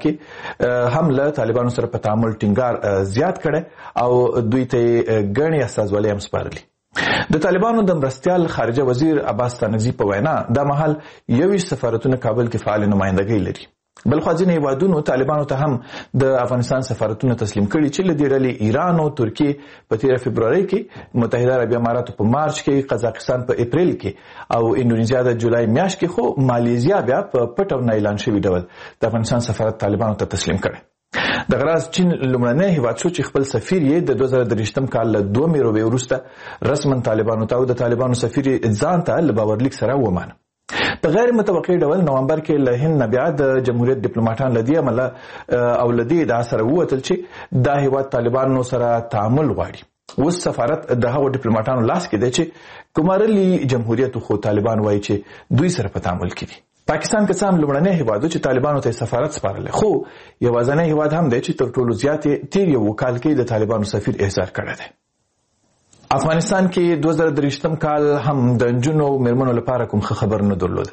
کې هم له طالبانو سره په تعامل ټینګار زیات کړی او دوی ته ګڼې استازولۍ هم سپارلي. د طالبانو د مرستیال خارجه وزیر عباس ستانکزي په وینا دا مهال 21 سفارتونه کابل کې فعال نمائندګۍ لري. بلخو ځینې هیوادونو طالبانو ته هم د افغانستان سفارتونه تسلیم کړي چې له دې ډلې ایران او ترکیې په 13 فبروري کې، متحده عربي اماراتو په مارچ کې، قزاقستان په اپریل کې او انډونیزیا د جولای میاشت کې، خو مالیزیا بیا په پټ او نه اعلان شوي ډول د افغانستان سفارت طالبانو ته تسلیم کړي. د غراض چین لومړنی هیواد شو چې خپل سفیر یې د 2023 کال له 2 مې وروسته رسما طالبانو ته او د طالبانو سفیر ځان ته له باورلیک سره ومانه. په غیر متوقع ډول نومبر کې له هند نه بیا د جمهوریت ډیپلوماټان له دې عمله او له دې ادعا سره ووتل چې دا هیواد طالبانو سره تعامل غواړي. اوس سفارت د هغو ډیپلوماټانو لاس کې دی چې کومارلي جمهوریت خو طالبان وایي چې دوی سره په تعامل کې دي. پاکستان که څه هم لومړنی هیواد چې طالبانو ته سفارت سپارلی، خو یوازینی هیواد هم دی چې تر ټولو زیاتې تیر یو کال کې د طالبانو سفیر احضار کړی دی. افغانستان کې 2023 کال هم د نجونو او میرمنو لپاره کوم خبر نه درلود.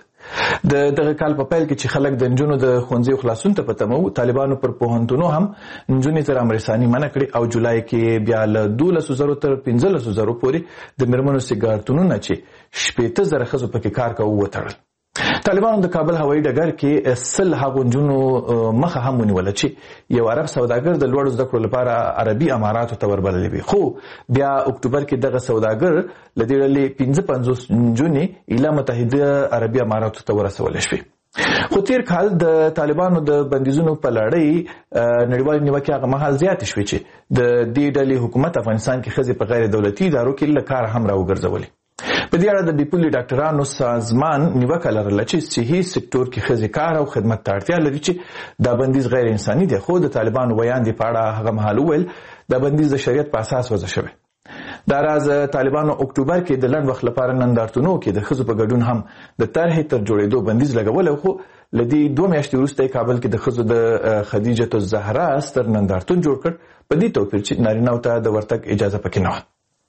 د دغه کال په پیل کې چې خلک د نجونو د ښوونځیو خلاصون ته په تمه وو، طالبانو پر پوهنتونو هم نجونې ته رامرساني منع کړې او جولای کې بیا له 12,000 تر 15,000 پورې د میرمنو سیګارټونونه چې 80,000 ښځو پکې کار کوي وتړل. طالبانو د کابل هوایي ډګر کې 100 هغو نجونو مخه هم ونیوله چې یو عرب سوداګر د لوړو زده کړو لپاره عربي اماراتو ته وربللی وي، خو بیا اکتوبر کې دغه سوداګر له دې ډلې 55 نجونې ایله متحده عربي اماراتو ته ورسولی شوې. خو تیر کال د طالبانو د بندیزونو په لړۍ نړیوالې نیوکې هغه مهال زیاتې شوې چې د دې ډلې حکومت افغانستان کې ښځې په غیر دولتي ادارو کې له کاره هم راوګرځولې. په دې اړه د بیپولي ډاکټرانو سازمان نیوکه لرله چې صحي سکتور کې ښځې کار او خدمت ته اړتیا لري چې دا بندیز غیر انساني دی، خو د طالبانو ویاندې په اړه هغه مهال وویل دا بندیز د شریعت په اساس وضع شوی. دا راز طالبانو اکتوبر کې د لنډ وخت لپاره نندارتونو کې د ښځو په ګډون هم د طرحې تر جوړېدو بندیز لګولی، خو له دې 2 میاشتې وروسته کابل کې د ښځو د خدیجة الزهرا ستر نندارتون جوړ کړ، په دې توپیر چې نارینه‌و ته د ورتګ اجازه پکې نه وه.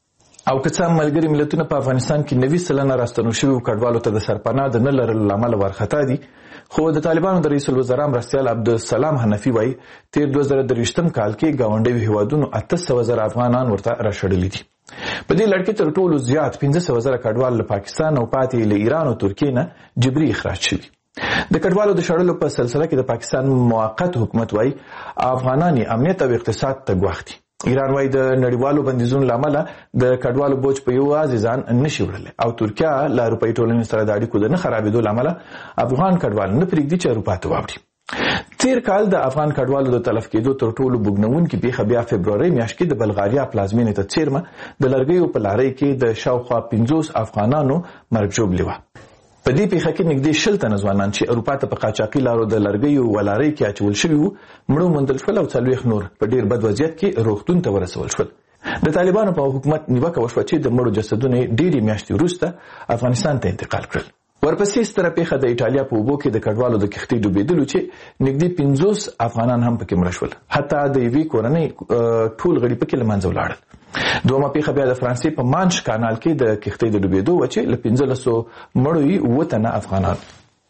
او که څه هم ملګري ملتونه په افغانستان کې 90% راستنو شویو کډوالو ته د سرپناه د نه لرلو له امله وارخطا دي، خو د طالبانو د رئیس الوزرا مرستیال عبدالسلام حنفي وایي تیر 2023 کال کې ګاونډیو هیوادونو 800,000 افغانان ورته راشړلي دي. په دې لړ کې تر ټولو زیات 15,000 کډوال له پاکستان او پاتې له ایران او ترکیې نه جبري اخراج شوي. د کډوالو د شړلو په سلسله کې د پاکستان موقت حکومت وایي افغانان امنیت او اقتصاد ته ګواښ دي. ایران وایي د نړیوالو بندیزونو له امله د کډوالو بوج په یوازې ځان نشي وړلی، او ترکیه له اروپایي ټولنې سره د اړیکو د نه خرابېدو له امله افغان کډوال نه پرېږدي چې اروپا ته واوړي. تیر کال د افغان کډوالو د تلف کېدو تر ټولو بوږنوونکې پیښه بیا فبروري میاشت کې د بلغاریا پلازمینې ته څیرمه د لرګیو په لارۍ کې د شاوخوا 50 افغانانو مرګ ژوبلې وه. په دې پیښه کې نږدې 60 تنه ځوانان چې اروپا ته په قاچاقي لارو د لرګیو ولارۍ کې اچول شوي وو مړه موندل شول، او 40 نور په ډیر بد وضعیت کې روغتون ته ورسول شول. د طالبانو په حکومت نیوکه وشوه چې د مړو جسدونه ډېرې میاشتې وروسته افغانستان ته انتقال کړل. ورپسې ستره پیښه د ایټالیا په اوبو کې د کډوالو د کښتۍ ډوبېدلو چې نږدې 50 افغانان هم پکې مړه شول، حتی د یوې کورنۍ ټول غړي پکې له منځه ولاړل. دومره پیښه بیا د فرانسې په مانش کانال کې د کښتۍ د ډوبېدو وه چې له 1500 مړو یې 7 تنه افغانان.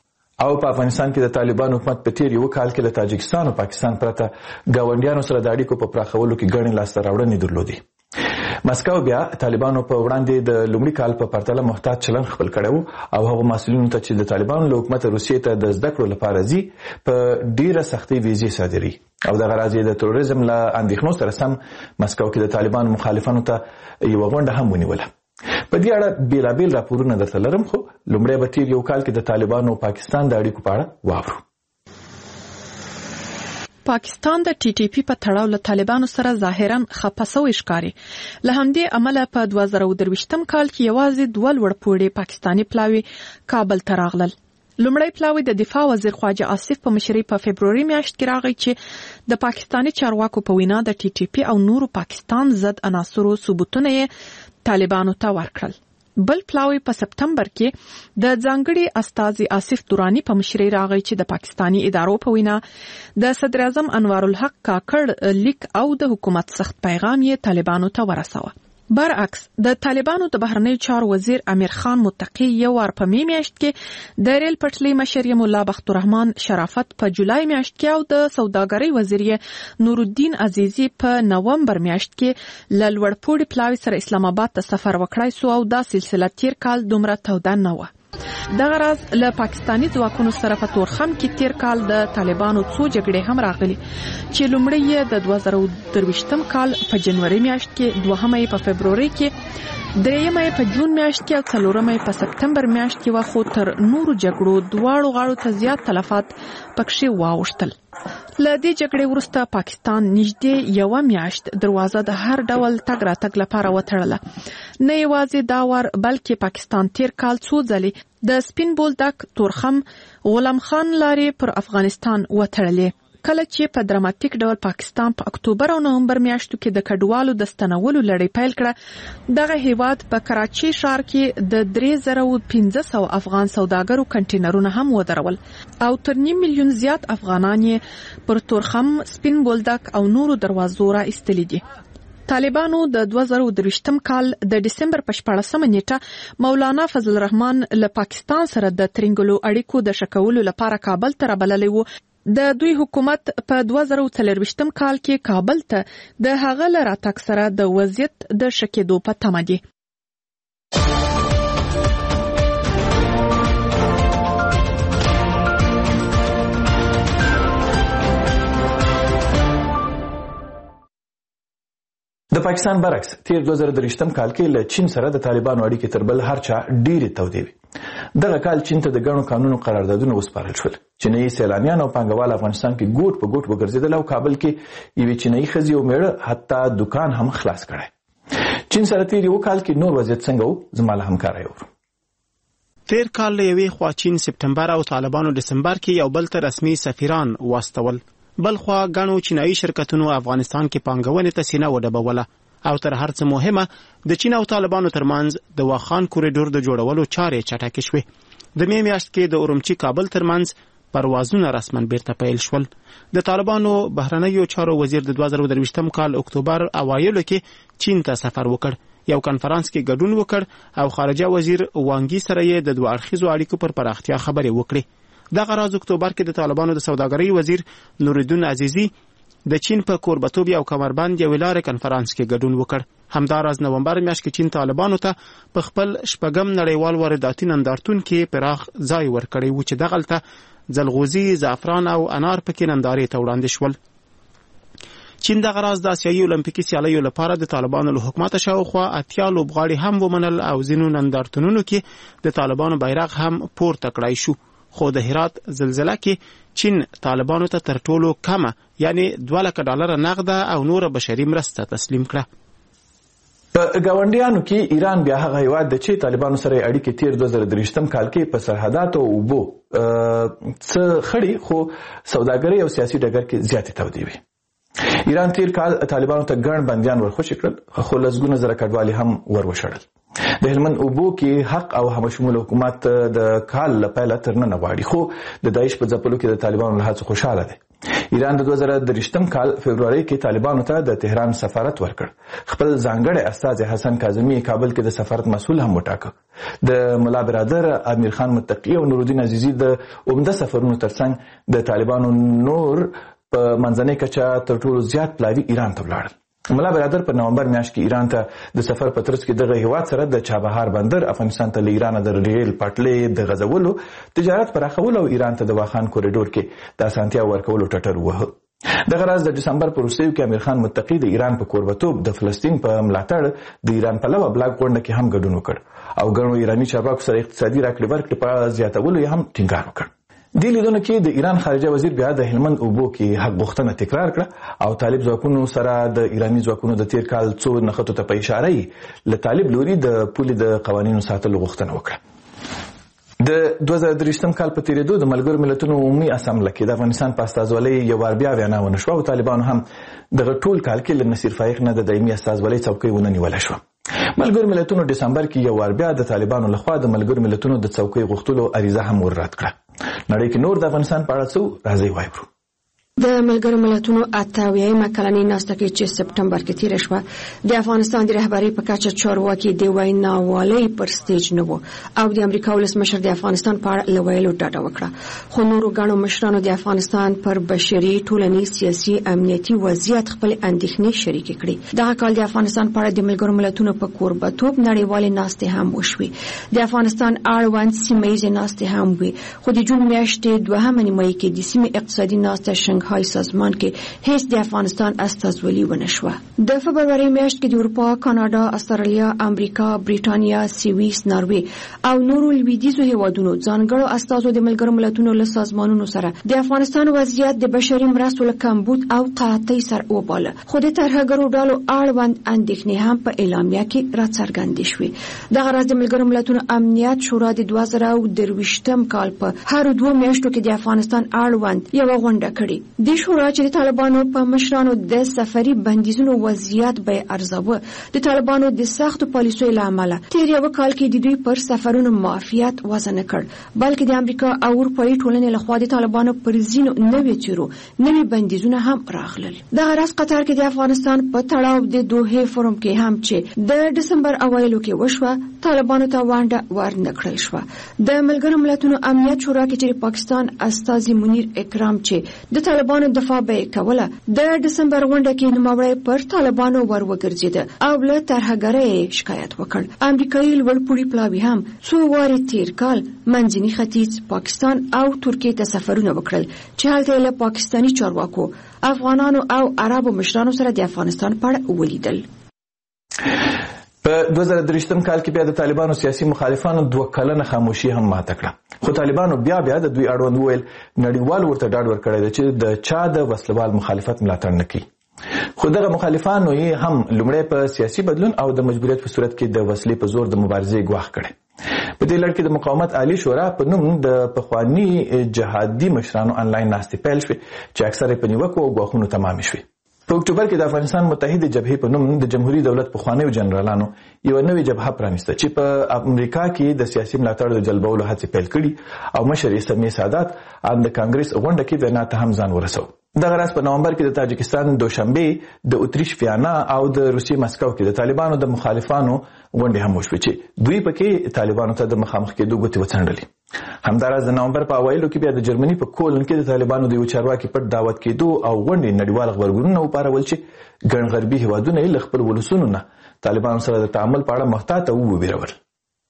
او په افغانستان کې د طالبانو حکومت په تیر یو کال کې له تاجکستان او پاکستان پرته ګاونډیانو سره د اړیکو په پراخولو کې ګڼې لاسته راوړنې درلودې. مسکو بیا طالبانو په وړاندې د لومړي کال په پرتله محتاط چلن خپل کړی و، او هغو مسؤلینو ته چې د طالبانو له حکومت روسیې ته د زده کړو لپاره ځي په ډیره سختۍ ویزې صادري، او دغه راز یې د تروریزم له اندېښنو سره سم مسکو کې د طالبانو مخالفانو ته یوه غونډه هم ونیوله. په دې اړه بیلابیل راپورونه درته لرم، خو لومړی به تیر یو کال کې د طالبانو او پاکستان د اړیکو په اړه واورو. پاکستان د ټي ټي پی په تړاو له طالبانو سره ظاهرا خپه سوی ښکاري. له همدې امله په 2023 کال کې یوازې 2 لوړپوړي پاکستاني پلاوي کابل ته راغلل. لومړی پلاوی د دفاع وزیر خواجه آصف په مشرۍ په فبروري میاشت کې راغی چې د پاکستاني چارواکو په وینا د ټي ټي پی او نورو پاکستان ضد عناصرو ثبوتونه یې طالبانو ته ورکړل. بل پلاوی په سپتمبر کې د ځانګړي استازي آصف دورانی په مشرۍ راغی چې د پاکستاني ادارو په وینا د صدر اعظم انوار الحق کاکړ لیک او د حکومت سخت پیغام یې طالبانو ته ورساوه. برعکس د طالبانو د بهرنیو چارو وزیر امیر خان متقی یو وار په میاشت کې د ریل پټلۍ مشر مولا بختالرحمن شرافت په جولای میاشت کې او د سوداګرۍ وزیر نور الدین عزیزی په نومبر میاشت کې ل لوړپوړي پلاوي سره اسلام آباد ته سفر وکړای سو، او دا سلسله تیر کال دومره توده نه و. دغه راز له پاکستاني ځواکونو سره په تورخم کې تیر کال د طالبانو څو جګړې هم راغلي، چې لومړی یې د 2023 کال په جنوري میاشت کې، دوهمه یې په فبروري کې، درېیمه یې په جون میاشت کې، او څلورمه یې په سپتمبر میاشت کې و. خو تر نورو جګړو دواړو غاړو ته زیات تلفات پکښې واوښتل. له دې جګړې وروسته پاکستان نږدې یوه میاشت دروازه د هر ډول تګ راتګ لپاره وتړله. نه یوازې دا وار بلکې پاکستان تیر کال څو ځلې د سپین بولدک، تورخم، غلام خان لارې پر افغانستان وتړلې. کله چې په دراماتیک ډول پاکستان په اکتوبر او نومبر میاشتو کې د کډوالو د ستنولو لړۍ پیل کړه، دغه هیواد په کراچي ښار کې د 3500 افغان سوداګرو کنټینرونه هم ودرول، او تر 1 میلیون زیات افغانان یې پر تورخم، سپین بولدک او نورو دروازو را ایستلي دي. طالبانو د 2023 کال د ډسمبر په 14 نیټه مولانا فضل الرحمن له پاکستان سره د ترنګلو اړیکو د شکولو لپاره کابل ته رابللی و. د دوی حکومت په 2024 کال کې کابل ته د هغه له راتګ سره د وضعیت د ښه کېدو په تمه دي. د پاکستان برعکس تیر 2023 کال کې له چین سره د طالبانو اړیکې تر بل هر چا ډېرې تودې وې. دغه کال چین ته د ګڼو قانونو قراردادونه وسپارل شول. چینایي سیلانیان او پانګوال افغانستان کې ګوټ په ګوټ وګرځېدل، او کابل کې یوې چینایي ښځې او میړه حتی دکان هم خلاص کړی. چین سره تیر یو کال کې نور وضعیت څنګه و؟ زما له همکاره یو تیر کال له یوې خوا چین سپتمبر او طالبانو ډسمبر کې یو بل ته رسمي سفیران واستول، بل خوا ګڼو چینایي شرکتونو افغانستان کې پانګونې ته سینه وډبوله. او تر هر څه مهمه د چین او طالبانو ترمنځ د واخان کوریډور د جوړولو چارې چټکې شوې. د می میاشت کې د اورمچي کابل ترمنځ پروازونه رسما بیرته پیل شول. د طالبانو بهرنیو چارو وزیر د 2023م کال اکتوبر اوایلو کې چین ته سفر وکړ، یو کنفرانس کې ګډون وکړ او خارجه وزیر وانګي سره یې د دوه اړخیزو اړیکو پر پراختیا خبرې وکړې. دغه راز اکتوبر کې د طالبانو د سوداګرۍ وزیر نورالدین عزیزی د چین په کوربتوب یو کمربند یو لارې کنفرانس کې ګډون وکړ. همداراز نومبر میاشت کې چین طالبانو ته په خپل شپږم نړیوال وارداتي نندارتون کې پراخ ځای ورکړی و چې دغلته ځلغوزي، زعفران او انار پکې نندارې ته وړاندې شول. چین دغه راز د آسیایي اولمپیکي سیالیو لپاره د طالبانو له حکومت شاوخوا 80 لوبغاړي هم ومنل او ځینو نندارتونونو کې د طالبانو بیرغ هم پورته کړای شو. خو د هرات زلزله کې چین طالبانو ته تر ټولو کمه یعنی $2 نغده او نور بشري مرسته تسلیم کړه. په ګاونډیانو کې ایران بیا هغه هیواد دی چې طالبانو سره اړیکې تیر 2023م کال کې په سرحداتو او اوبو څه خړې خو سوداګرۍ او سیاسي ډګر کې زیاتې تودې وي. ایران تیر کال طالبانو ته ګڼ بندیان ورخوشي کړل خو لسګونه زره کډوالي هم وروشړل. د هلمند اوبو کې حق او همشمول حکومت د کال له پیله تر ننه غواړي خو د داعش په ځپلو کې د طالبانو له هڅو خوشاله دی. ایران د 2023م کال فبرवरी کې طالبانو ته د تهران سفارت ورکړ. خپل ځانګړی استازی حسن کاظمی کابل کې د سفارت مسؤل هم وټاکه. د ملا برادر امیر خان متقی او نورالدین عزیزی د عمده سفرونو ترڅنګ د طالبانو نور په منځنۍ کچه تر ټولو زیات پلاوي ایران ته ولاړل. ملا برادر په نومبر میاشت کې ایران ته د سفر په ترڅ کې دغه هیواد سره د چابهار بندر، افغانستان ته له ایران د ریل پټلۍ د غځولو، تجارت پراخولو او ایران ته د واخان کوریډور کې د اسانتیا ورکولو ټټر ووهه. دغه راز د دسمبر په وروستیو کې امیر خان متقی د ایران په کوربتوب د فلسطین په ملاتړ د ایران پلوه بلاک غونډه کې هم ګډون وکړ او ګڼو ایراني چارواکو سره اقتصادي راکړې ورکړې په زیاتولو یې هم ټینګار وکړ. دې لیدونو کې د ایران خارجه وزیر بیا د هلمند اوبو کې حق غوښتنه تکرار کړه او طالب ځواکونو سره د ایراني ځواکونو د تیر کال څو نښتو ته په اشاره یې له طالب لوري د پولې د قوانینو ساتلو غوښتنه وکړه. د 2023م کال په تیریدو د ملګرو ملتونو عمومي اسامبله کې د افغانستان په استازولۍ یو وار بیا وینا ونه شوه او طالبانو هم دغه ټول کال کې له نصیر فایق نه د دایمي استازولۍ څوکۍ ونه نیوله شوه. ملګرو ملتونو دسمبر کې یو وار بیا د طالبانو لخوا د ملګرو ملتونو د څوکۍ غوښتلو عریضه هم ور رد کړه. نړۍ کې نور د افغانستان په اړه څه راځي وایو. د ملګرو ملتونو 88مه کلنۍ ناسته کې چې سپټمبر کې تیر شوه د افغانستان د رهبری په کچه چارواکي د ویناوالۍ پر سټیج نه وو او د امریکا ولسمشر د افغانستان په اړه لویلو ډاډه وکړه. خو نورو غاڼو مشرانو د افغانستان پر بشري، ټولنیز، سیاسي، امنیتي وضعیت خپل اندېښنې شریکې کړې. دغه کال د افغانستان په اړه د ملګرو ملتونو په کوربتوب نړیوالې ناستې هم وشوې. د افغانستان اړوند سیمه ییزې ناستې هم وي خو د جون میاشتې دوهمه نیمایي کې د سیمې اقتصادي ناسته های سازمان کې هیڅ د افغانستان استازولي ونه شوه. د فبرवरी میاشت کې د اروپا، کاناډا، استرالیا، امریکا، بریټانیا، سویس، ناروې او نورو لویدیځو هیوادونو ځانګړو استازو د ملګرو ملتونو له سازمانونو سره د افغانستان وضعیت د بشري مرستو له کمبود او قحطۍ سره وباله. خو د ترهګرو ډلو اړوند اندېښنې هم په اعلامیه کې راڅرګندې شوې. دغه راز د ملګرو ملتونو امنیت شورا د 2023م کال په هر 2 میاشتو کې د افغانستان اړوند یو غونډه کړې. د شورا چې د طالبانو په مشرانو د سفري بندیزونو وضعیت به ارزاوه د طالبانو د سختو پالیسیو له امله تیر یو کال کې د دوی پر سفرونو معافیت وزن کړ بلکې د امریکا او اروپایي ټولنې لخوا د طالبانو پر ځینو نوې چیرو نوې بندیزونه هم راغلل. د راز قطر کې د افغانستان په تړاو د دوه فورم کې هم چې د دسمبر اوایلو کې وشوه طالبانو ته وانډه ورنکړل شوه. د ملګرو ملتونو امنیت شورا کې چې پاکستان استازي منیر اکرام چې د طالبانو دفاع به کوله د دسمبر غونډه کې نوموړی پر طالبانو ور وګرځید او له ترهګرۍ شکایت وکړ. امریکایي لوړپوړي پلاوي هم څو وارې تیر کال منځني ختیځ، پاکستان او ترکیې ته سفرونه وکړل چې هلته له پاکستاني چارواکو، افغانانو او عربو مشرانو سره د افغانستان په اړه ولیدل. په 2023م کال کې بیا د طالبانو سیاسي مخالفانو 2 کلنه خاموشي هم ماته کړه. خو طالبانو بیا د دوی اړوند ویل نړیوال ورته ډاډ ورکړی دی چې د چا د وسلوال مخالفت ملاتړ نه کوي. خو دغه مخالفانو یې هم لومړی په سیاسي بدلون او د مجبوریت په صورت کې د وسلې په زور د مبارزې ګواښ کړي. په دې لړ کې د مقاومت عالی شورا په نوم د پخواني جهادي مشرانو انلاین ناستې پیل شوې چې اکثره په نیوکو او ګواښونو تمام شوې. په اکتوبر کې د افغانستان متحده جبهې په نوم د جمهوریت دولت پخوانیو جنرالانو یو نوې جبهه پرانیسته چې په امریکا کې د سیاسي ملاتړ د جلبولو هڅې پیل کړي او مشر یې سمیع سادات ان د کانګرس غونډه کې وینا ته هم ځان ورسو. دغه راز په نومبر کې د تاجکستان دوشنبه د اتریش ویانا او د روسیې مسکو کې د طالبانو د مخالفانو غونډې هم وشوې چې دوی پکې طالبانو ته د مخامخ کېدو ګوتې وڅنډلې. همداراز د نومبر په اوایلو کې بیا د جرمني په کولن کې د طالبانو د یو چارواکي پټ دعوت کېدو او غونډې نړیوال خبرګونونه وپارول چې ګڼ غربي هیوادونه یې له خپل ولسونو نه طالبانو سره د تعامل په اړه محتاط او وبېرول.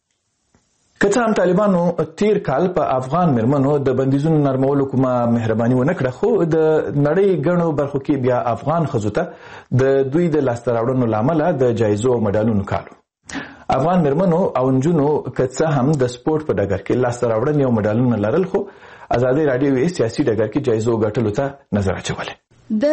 که څه هم طالبانو تیر کال په افغان مېرمنو د بندیزونو نرمولو کومه مهرباني ونه کړه، خو د نړۍ ګڼو برخو کې بیا افغان ښځو ته د دوی د لاسته راوړنو له امله د جایزو او مډالونو کالو. افغان مېرمنو او نجونو که څه هم د سپورټ په ډګر کې لاسته راوړنې او مډالونه لرل، خو ازادي راډیو یې سیاسي ډګر کې جایزو ګټلو ته نظر اچولی. د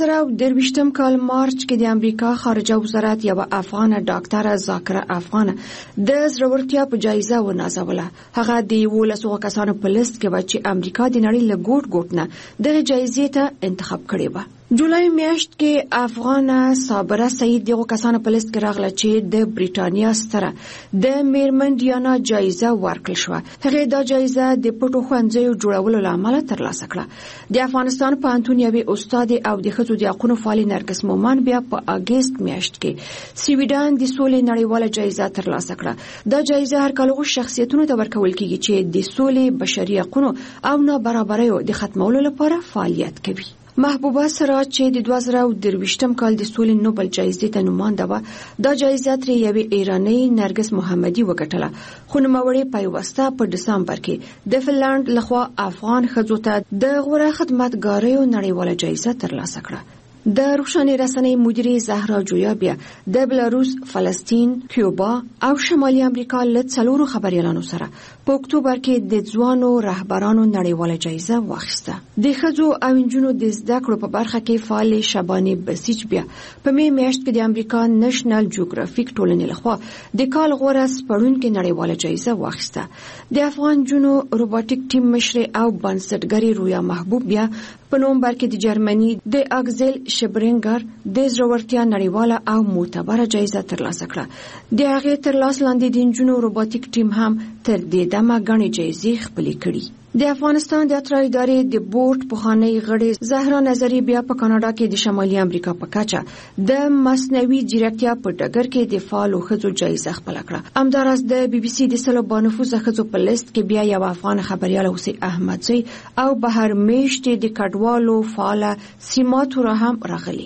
2023 کال مارچ کې د امریکا خارجه وزارت یو افغان ډاکټره ذاکره افغان د زړورتیا په جایزه ونازوله. هغه د 11 کسانو په لیست کې و چې امریکا د نړۍ له ګوټ ګوټ نه د جایزې ته انتخاب کړی و. جولای میاشت کې افغان صابره سعید دغه کسانو په لیست کې راغله چې د بریټانیا ستره د میرمن ډیانا جایزه ورکړل شوه. هغه دا جایزه د پټو خوندزیو جوړولو لامل ترلاسه کړه. د افغانستان پوهنتون یوې استاد او د ښځو د حقونو فعال نرګس مومن بیا په اگست میاشت کې سویډن د سولې نړیواله جایزه ترلاسه کړه. دا جایزه هر کال هغو شخصیتونو ته ورکول کیږي چې د سولې، بشري حقونو او نابرابریو د ختمولو لپاره فعالیت کوي. محبوبه سراج چې د 2023 کال د سولې نوبل جایزې ته نومانده و، دا جایزه ترې یوې ایرانۍ نرګس محمدي وګټله، خو نوموړې پیوسته په دسامبر کې د فنلند لخوا افغان ښځو ته د غوره خدمتګاریو نړیواله جایزه ترلاسه کړه. د روښانه رسنۍ مدیرې زهرا جویا بیا د بلاروس، فلسطین، کیوبا او شمالي امریکا له څلورو خبريالانو سره په اکتوبر کې د ځوانو رهبرانو نړیواله جایزه واخیسته. د ښځو او نجونو د زده کړو په برخه کې فعال شبانه بسیج بیا په می میاشت کې د امریکا نېشنل جیوګرافیک ټولنې لخوا د کال غوره سپړونکو نړیواله جایزه واخیسته. د افغان جنو روبوټیک ټیم مشر او بنسټګر رویا محبوب بیا په نومبر کې د جرمني د اګزل شبرینګر د زړورتیا نړیواله او معتبره جایزه ترلاسه کړه. د هغې ترلاسه لاندې د نجونو روبوټیک ټیم هم تر دې دمه غني جایزې خپلې کړي. د افغانستان د اترا ادارې د بورډ پخوانی غړي زهرا نظری بیا په کاناډا کې د شمالي امریکا په کچه د مصنوعي ځیرکتیا په ډګر کې د فعالو ښځو جایزه خپل کړه. همداراز د بي بي سي د سلو بانفوذه ښځو په لیست کې بیا یو افغان خبريال حسین احمدزی او بهر میشت د کډوالو فعال سیماتو را هم راغلي.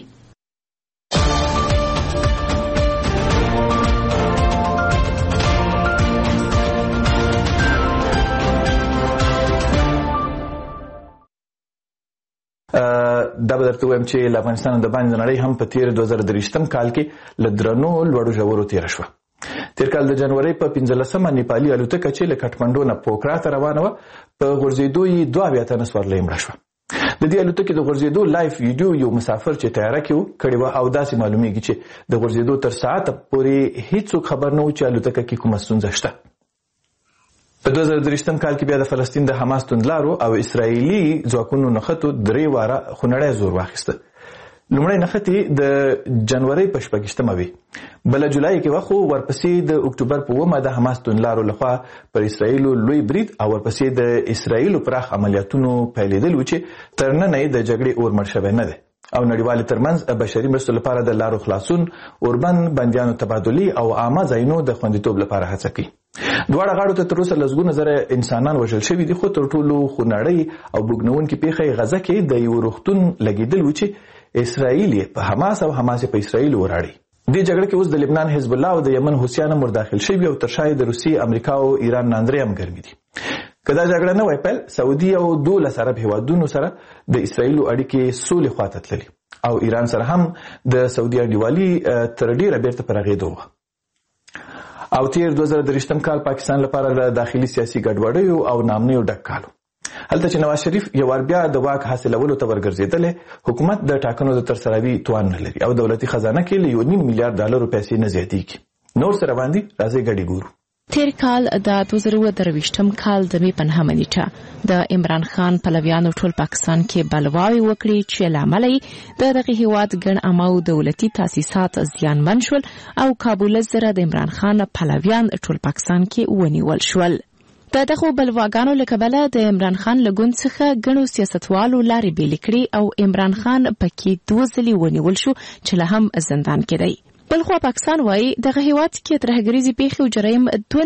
دا به درته وایم چې افغانستان د باندې نړۍ هم په تیر 2023 کال کې له درنو لوړو ژورو تیر شو. تیر کال د جنوري په 15مه نیپالي الوتکه چې له کټمنډو نه پوکرا ته روانه و په غورځېدو یې 22 تنه سورلۍ مړه شوه. د دې الوتکې د غورځېدو لایف ویډیو یو مسافر چې تیاره کې کړی و او داسې معلومیږي چې د غورځېدو تر ساعت پورې هیڅوک خبر نه و چې الوتکه کې کومه ستونزه شته. په 2023 کال کې بیا د فلسطین د حماس توندلارو او اسرایلی ځواکونو نښتو 3 واره خونړی زور واخیسته. لومړی نښتې د جنوري په 28مه وي، بل جولای کې وخو ورپسې د اکتوبر په 9مه د حماس توندلارو لخوا پر اسرایل لوی برید او ورپسې د اسرایل پراخ عملیاتونو پیلېدل و چې تر نن یې د جګړې اور مړ شوی نه دی او نړیوال ترمنځ بشري مرستو لپاره د لارو خلاصون، اوربند بندیانو تبادلي او عامه ځایونو د خوندیتوب لپاره هڅه کوي. دواړه غاړو ته تر اوسه لسګونه زره انسانان وژل شوي دي، خو تر ټولو خونړۍ او بوږنوونکې پیښه غزه کې د یو روغتون لګېدل و چې اسرائیل په حماس او حماس په اسرائیل وراړي. دې جګړه کې اوس د لبنان حزب الله او د یمن حوثیان هم ور داخل شوي او تر شا د روسیې، امریکا او ایران ناندرې هم ګرمي دي. که دا جګړه نه وای پیل، سعودي او 12 عرب هیوادونو سره د اسرائیل اړیکې سولې خواته تللي او ایران سره هم د سعودي انډیوالي تر ډیره بیرته پر اغېدو وه. او تیر 2023 کال پاکستان لپاره د داخلي سیاسي ګډوډیو او نامنیو ډک کالو. هلته چې نواز شریف یو ور بیا د واک حاصلولو ته ورګرځېدلی، حکومت د ټاکنو د ترسروي توان نه لري او دولتي خزانه کې له $1.5 میلیارډ پیسې نه زیاتېږي. نور سره باندې راځي ګډي ګورو. تیر کال د 2023م کال د می په 9 نیټه د عمران خان پلویانو ټول پاکستان کې بلواوي وکړي چې لامل یې دغه هیواد ګڼ عامو دولتي تاسیسات زیانمن شول او کابل سره د عمران خان پلویان ټول پاکستان کې ونیول شول. د دغه بلواګانو له کبله د عمران خان لګون څخه ګڼو سیاستوالو لارې بیلې کړې او عمران خان پکې 2 ځلې ونیول شو چې له هم زندان کې دی. بلخوا پاکستان وایي دغه هیواد کې ترهګریزي پیښې او جرایم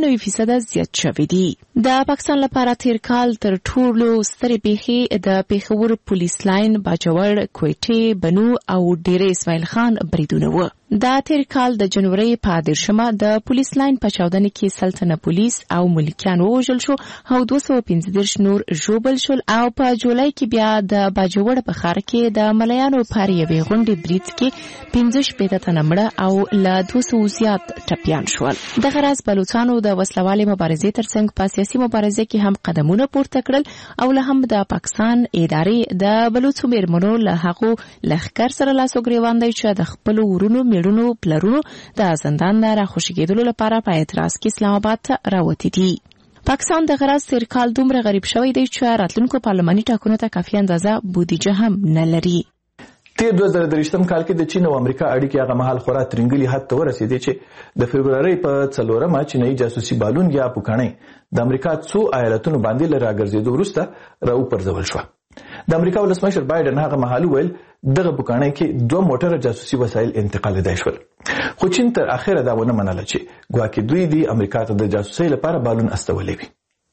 92% زیات شوي دي. د پاکستان لپاره تیر کال تر ټولو سترې پیښې د پیښور پولیس لاین، باجوړ، کوټې، بنو او ډیره اسماعیل خان بریدونه وو. دا تیر کال د جنوري په 10مه د پولیس لاین په چاودنه کې سلطنه پولیس او ملکیان وژل شو او 215 نور ژوبل شول او په جولای کې بیا د باجوړ په ښار کې د ملایانو پر یوې غونډې برید کې 15 تنه مړه او له 200 زیات ټپیان شول. دغه راز بلوچستانو د وسلوالې مبارزې ترڅنګ په سیاسي مبارزه کې هم قدمونه پورته کړل او له هم د پاکستان ادارې د بلوچستان میرمنو له هغو لښکر سره لاس وګریوان دی چې د خپل ورونو میړونو پلرونو د زندان نه راخوشګېدلو لپاره په اعتراض کې اسلام آباد ته راوتي دي. پاکستان د غرض تیر کال دومره غریب شوی دی چې راتلونکو پارلماني ټاکنو ته کافي اندازه بودیجه هم نه لري. تیر 2023م کال کې د چین او امریکا اړیکې هغه مهال خورا ترنګلي حد ته ورسېدې چې د فبرवरी په 4مه چینایي جاسوسي بالون یا پوکاڼۍ د امریکا څو ایالتونو باندې له راګرځېدو وروسته راوپرځول شوه. د امریکا ولسمشر بایدن هغه مهال ویل دغه پوکاڼۍ کې 2 موټر جاسوسي وسایل انتقالېدای شول، خو چین تر اخره دا ونه منله چې ګواکې دوی د امریکا ته د جاسوسۍ لپاره بالون استولی وي.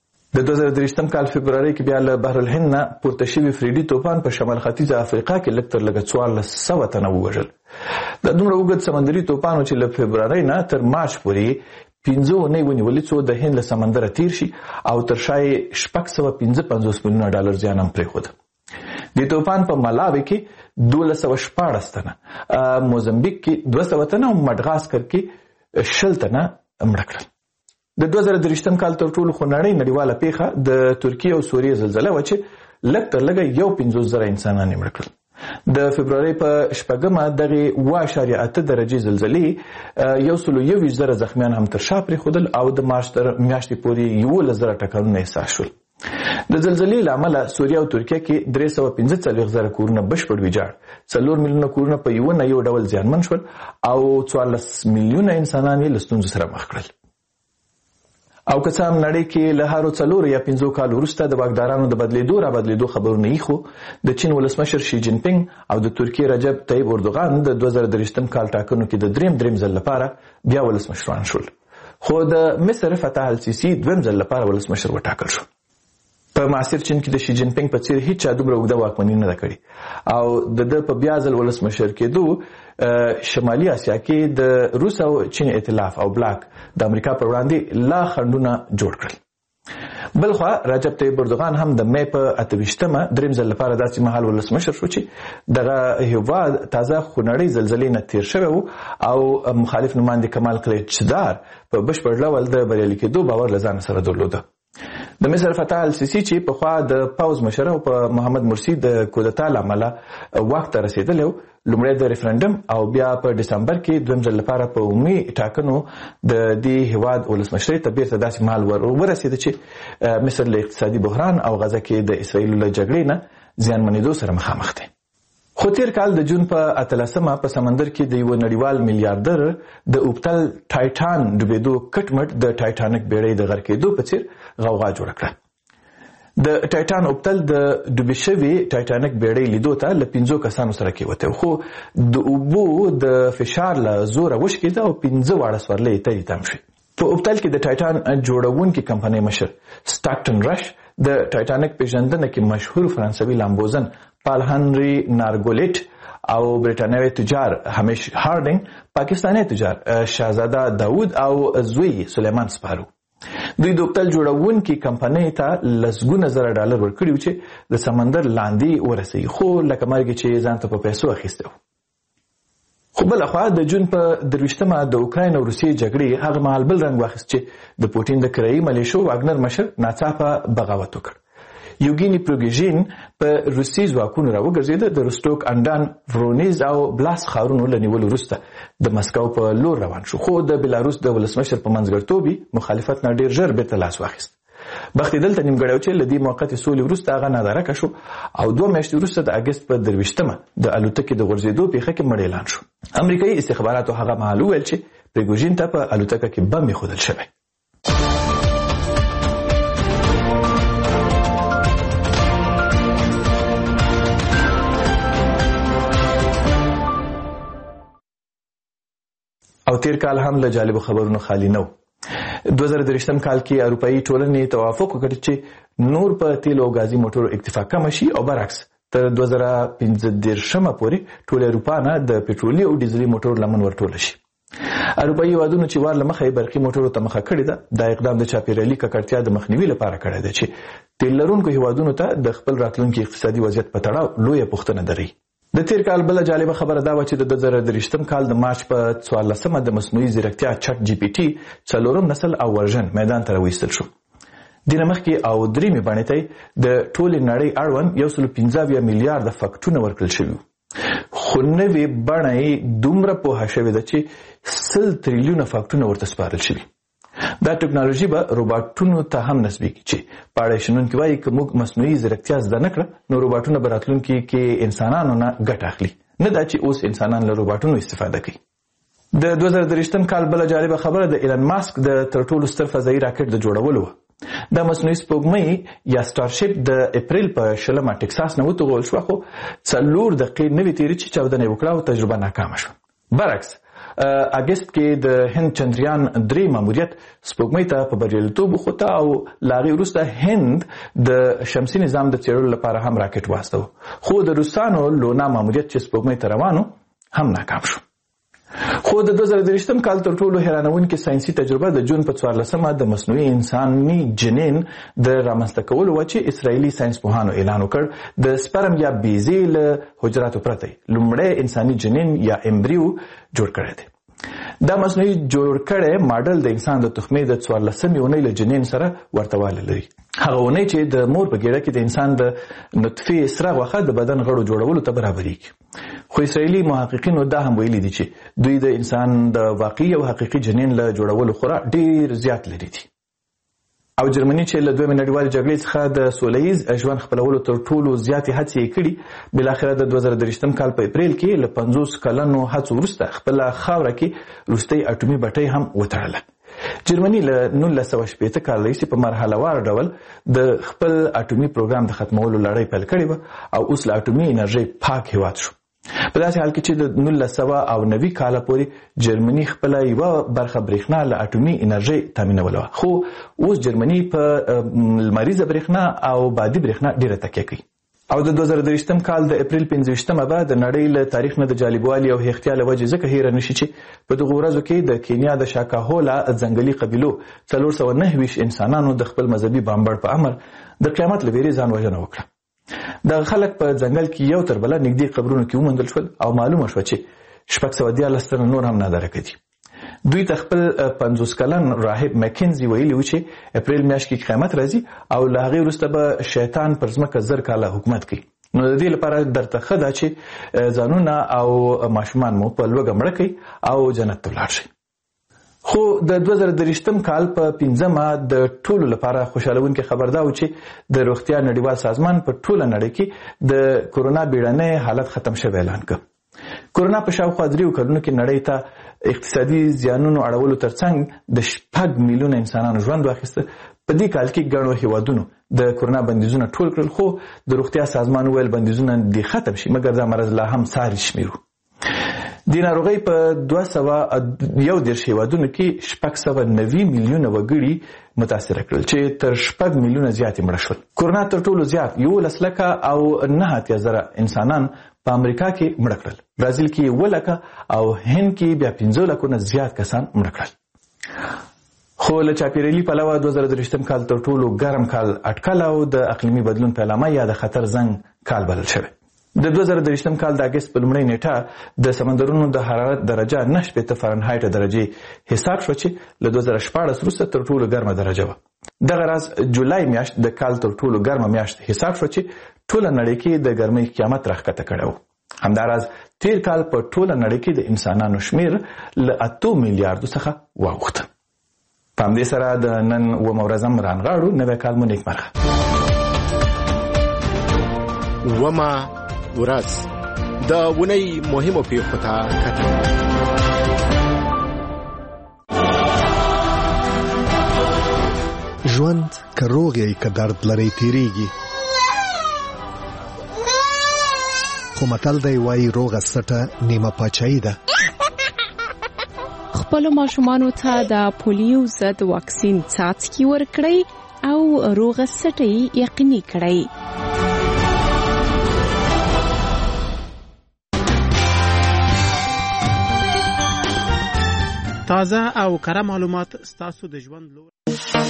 د 2023م کال فبرवरी کې بیا له بحر الهند نه پورته شوي فریډي طوفان په شمال ختیځ افریقا کې لږ تر لږه 1400 تنه ووژل. د دومره اوږد سمندري طوفان چې له فبرवरी نه تر مارچ پورې 15 اونۍ ونیولې څو د هند له سمندره تیر شي او تر شای $655 میلیونه زیان هم پرېښود. د طوفان په ملاوي کې 1214 تنه، موزمبیک کې 200 تنه او مډغاسکر کې 20 تنه مړه کړل. د 2023م کال تر ټولو خونړۍ نړیواله پیښه د ترکیه او سوریې زلزله و چې لږ تر لږه 1.50 انسانان یې مړه کړل. د فبرवरी په 4مه دغه 1.8 درجه زلزلې 121,000 زخمیان هم تر شا پرېښودل او د مارچ تر میاشتې پورې 11,000 ټکانونه احساس شول. د زلزلې له امله سوریه او ترکیه کې 345,000 کورونه بشپړ ویجاړ، 4 میلیونه کورونه په یو ډول زیانمن شول او 14 میلیونه انسانان یې له ستونزو سره مخ کړل. او که څه هم نړۍ کې له هارو 4 یا 5 کال وروسته د واکدارانو د بدلیدو خبرونه یې خو د چین ولسمشر شي جین پینګ او د ترکیې رجب طیب اردوغان د 2023م کال ټاکنو کې د دریم ځل لپاره بیا ولسمشران شول، خو د مصر فتح السیسی دویم ځل لپاره ولسمشر وټاکل شو. په معاصر چین کې د شي جین پینګ په څیر هیڅ چا دومره اوږده واکمني نه ده کړې او د په بیا ځل ولسمشر کېدو شمالي اسیا کې د روس او چین ائتلاف او بلاک د امریکا پر وړاندې لا خنډونه جوړ کړل. بلخوا رجب طیب اردوغان هم د مې په 28مه دریم ځل لپاره داسې مهال ولسمشر شو چې دغه هیواد تازه خونړۍ زلزلې نه تیر شوی او مخالف نماینده کمال کلیچدار په بشپړ ډول د بریالي کېدو باور له ځان سره درلوده. د مصر فتح السیسی چې پخوا د پوځ مشر او په محمد مرسی د کودتا له امله واک ته رسېدلی و، لومړی د ریفرنډم او بیا په ډسمبر کې دویم ځل لپاره په عمومي ټاکنو د دې هیواد ولسمشرۍ ته بیرته داسې مهال ورسېده چې مصر له اقتصادي بحران او غزه کې د اسرائیلو له جګړې نه زیانمنېدو سره مخامخ دی. خو تیر کال د جون په 18مه په سمندر کې د یو نړیوال میلیاردر د اوبتل ټایټان ډوبېدو کټمټ د ټایټانیک بیړۍ د غرق کېدو په څیر غوغا جوړه کړه. د ټایټان اوبتل د ډوبې شوي ټایټانیک بیړۍ لیدو ته له 5 کسانو سره کېوته، خو د اوبو د فشار له زوره وشکېده او 15 واړه سورلۍ ته تم شوې. په اوبتل کې د ټایټان جوړونکي کمپنۍ مشر سټاکټن رش د ټایټانیک پیژندنه کې مشهور فرانسوي لامبوزن پال هنری نارګولیټ او برټانوي تجار همیش هارډینګ، پاکستاني تجار شاهزاده داود او زوی سلیمان سپارو دوی د اوبتل جوړونکي کمپنۍ ته لسګونه زره ډالر ورکړي چې د سمندر لاندې ورسوي، خو لکه مرګ چې ځان ته په پیسو اخیسته. خو بلخوا د جون په 23مه د اوکراین او روسیې جګړې هغه مهال بل رنګ واخیست چې د پوټین د کرایي ملیشو واګنر مشر ناڅاپه بغاوت وکړ. یوګینی پروګیژین په روسي ځواکونو راوګرځېده. د روستوک، اندان، ورونیز او بلاس ښارونو له نیولو وروسته د مسکو په لور روان شو، خو د بلاروس د ولسمشر په منځګړیتوب مخالفت نه ډیر ژر بیرته لاس واخیست. بختي دلته نیمګړی چې له دې موقتې سولې وروسته هغه نادارکه شو او 2 میاشتې وروسته د اګست په 23مه د الوتکې د غورځېدو پیښه کې مړ اعلان شو. امریکایي استخباراتو هغه مهال وویل چې پریګوژین ته په الوتکه کې بم ایښودل شوی. او تیر کال هم له جالبو خبرونو خالی نه و. 2023 کال کې اروپאי ټولنې توافق وکړ چې نور په تیلو او غازي موټرو اکتفا کم شي او برعکس تر 2015 پورې ټول اروپا نه د پټرولي او ډیزلي موټرو لمن ورټول شي. اروپאי هیوادونو چې وار لمخې برقي موټرو ته مخه کړې ده، دا اقدام د چاپیریالي ککړتیا د مخنیوي لپاره کړی دی چې تیل لرونکو هیوادونو ته د خپل راتلونکي اقتصادي وضعیت په تړاو لویه پوښتنه دري. د تیر کال بل جالبه خبره دا و چې د 2023 کال د مارچ په 14مه د مصنوعي ځیرکتیا چټ جی پی ټي 4 نسل او ورژن میدان ته راوستل شو. دینه مخکې او درېمې باندې ته د ټولې نړۍ اړوند 115 میلیارډ فکټونه ورکړل شوي، خو نوې بڼه دومره پوهه شوې ده چې 100 تریلیونه فکټونه ورته سپارل شوي. دا ټکنالوژي به روباټونو ته هم نسبي کی چې پاړې شنونکي وایي که موږ مصنوعي ځیرکتیا زده نه کړه نو روباټونه به راتلونکي کې انسانانو نه ګټه اخلي، نه دا چې اوس انسانان له روباټونو استفاده کوي. د 2023 کال بل جالبه خبره د ایلن ماسک د تر ټولو ستر فضایي راکټ د جوړولو و. د مصنوعي سپوږمۍ یا سټارشپ د اپریل په 20 ټکساس نه وتوغول شو، خو 4 دقیقې نوې تیرې چې چاودنه وکړه او تجربه ناکامه شوه. برعکس اګست کې د هند چندریان 3 ماموریت سپوږمۍ ته په بریالیتوب وخوته او لاغي وروسته هند د شمسي نظام د څېړلو لپاره هم راکټ واستو، خو د روسانو لونا ماموریت چې سپوږمۍ ته روانو هم ناکام شو. خو د 2023 کال تر ټولو حیرانونکې ساينسي تجربه د جون په 14مه د مصنوعي انساني جنین د رامنځته کولو و چې اسرایلی ساينسپوهانو اعلان وکړ د سپرم یا بیزې له حجراتو پرته لومړی انساني جنین یا امبریو جوړ کړی دی. دا مصنوعي جوړ کړی ماډل د انسان د تخمې د 14 اونۍ له جنین سره ورتوالی لري. هغه اونۍ چې د مور په ګیډه کې د انسان د نطفه سره غوښه د بدن غړو جوړولو ته برابرېږي. خو اسرائیلي محققینو دا هم ویلي دي چې دوی د انسان د واقعي او حقیقي جنین له جوړولو خورا ډیر زیات لري دي. او جرمني چې له دویمې نړیوالې جګړې څخه د سولهییز ژوند خپلولو تر ټولو زیاتې هڅې یې کړي، بلاخره د 2023 کال په اپریل کې له 50 کلنو هڅو وروسته خپله خاوره کې وروستۍ اټومي بټۍ هم وتړله. جرمني له 1980 کال راهیسې په مرحلهوار ډول د خپل اټومي پروګرام د ختمولو لړۍ پیل کړې وه او اوس له اټومي انرژۍ پاک هېواد شو. په داسې حال کې چې د 1990 کال پورې جرمني خپل یو برخه برېښنا له اټومي انرژۍ تامینوله، خو اوس جرمني په لمریزه برېښنا او بادي برېښنا ډیره تکیه کوي. او د 2023 کال د اپریل 15مه به د نړۍ له تاریخ نه د جالبوالي او هیښتیا له وجې ځکه هیره نشي چې په دغه ورځو کې د کینیا د شاکاهولا ځنګلي قبیلو 429 انسانانو د خپل مذهبي بامبړ په امر د قیامت له ویرې ځان وژنه وکړه. دغه خلک په ځنګل کې یو تر بله نږدې قبرونو کې وموندل شول او معلومه شوه چې 614 تنه نور هم نادرکه دي. دوی ته خپل 50 کلن راهب مکینزي ویلي و چې اپریل میاشت کې قیامت راځي او له هغې وروسته به شیطان پر ځمکه 1000 کاله حکومت کوي. نو د دې لپاره درته ښه ده چې ځانونه او ماشومان مو په لوږه مړه کړئ او جنت ته ولاړ شئ. خو د 2023 کال په 15مه د ټولو لپاره خوشالونکې خبر دا و چې د روغتیا نړیوال سازمان په ټوله نړۍ کې د کورونا بیړنی حالت ختم شوی اعلان کړ. کورونا په شاوخوا 3 کلونو کې نړۍ ته اقتصادي زیانونو اړولو ترڅنګ د 6 میلیونه انسانانو ژوند واخیسته. په دې کال کې ګڼو هیوادونو د کورونا بندیزونه ټول کړل، خو د روغتیا سازمان ویل بندیزونه دې ختم شي مګر دا مرض لا هم ساري شمیرو. د ناروغۍ په 211 هیوادونو کې 690 میلیونه وګړي متاثر کړل چې تر 6 میلیونه زیات مړه شول. کورونا تر ټولو زیات 1,09,000 انسانان په امریکا کې مړه کړل، برازیل کې 1,00,000 او هند کې بیا 15,00,000 زیات کسان مړه کړل. خو له چاپیریالي پلوه 2023 کال تر ټولو ګرم کال اټکل او د اقلیمي بدلون پیلامه یا د خطر زنګ کال بلل شوی. د 2023 کال د اګست په لومړۍ نیټه د سمندرونو د حرارت درجه 9 فرانهایټ درجه حساب شو چې له 2014 وروسته تر ټولو ګرمه درجه وه. دغه راز جولای میاشت د کال تر ټولو ګرمه میاشت حساب شو چې ټوله نړۍ کې د ګرمۍ قیامت راښکته کړی و. همداراز تیر کال په ټوله نړۍ کې د انسانانو شمیر له 8 میلیارډو څخه واوښت. په همدې سره د نن اوومه ورځ هم رانغاړو. نوی کال مو نیکمرغه. اوومه ورځ د اونۍ مهمو پیښو ته کتل. ژوند که روغ یې که درد لري تیریږي، خو متل دی وایي روغه سټه نیمه پاچاهي ده. خپلو ماشومانو ته د پولیو ضد واکسین څاڅکي ورکړئ او روغه سټه یقیني کړئ. تازه او کره معلومات ستاسو د ژوند لور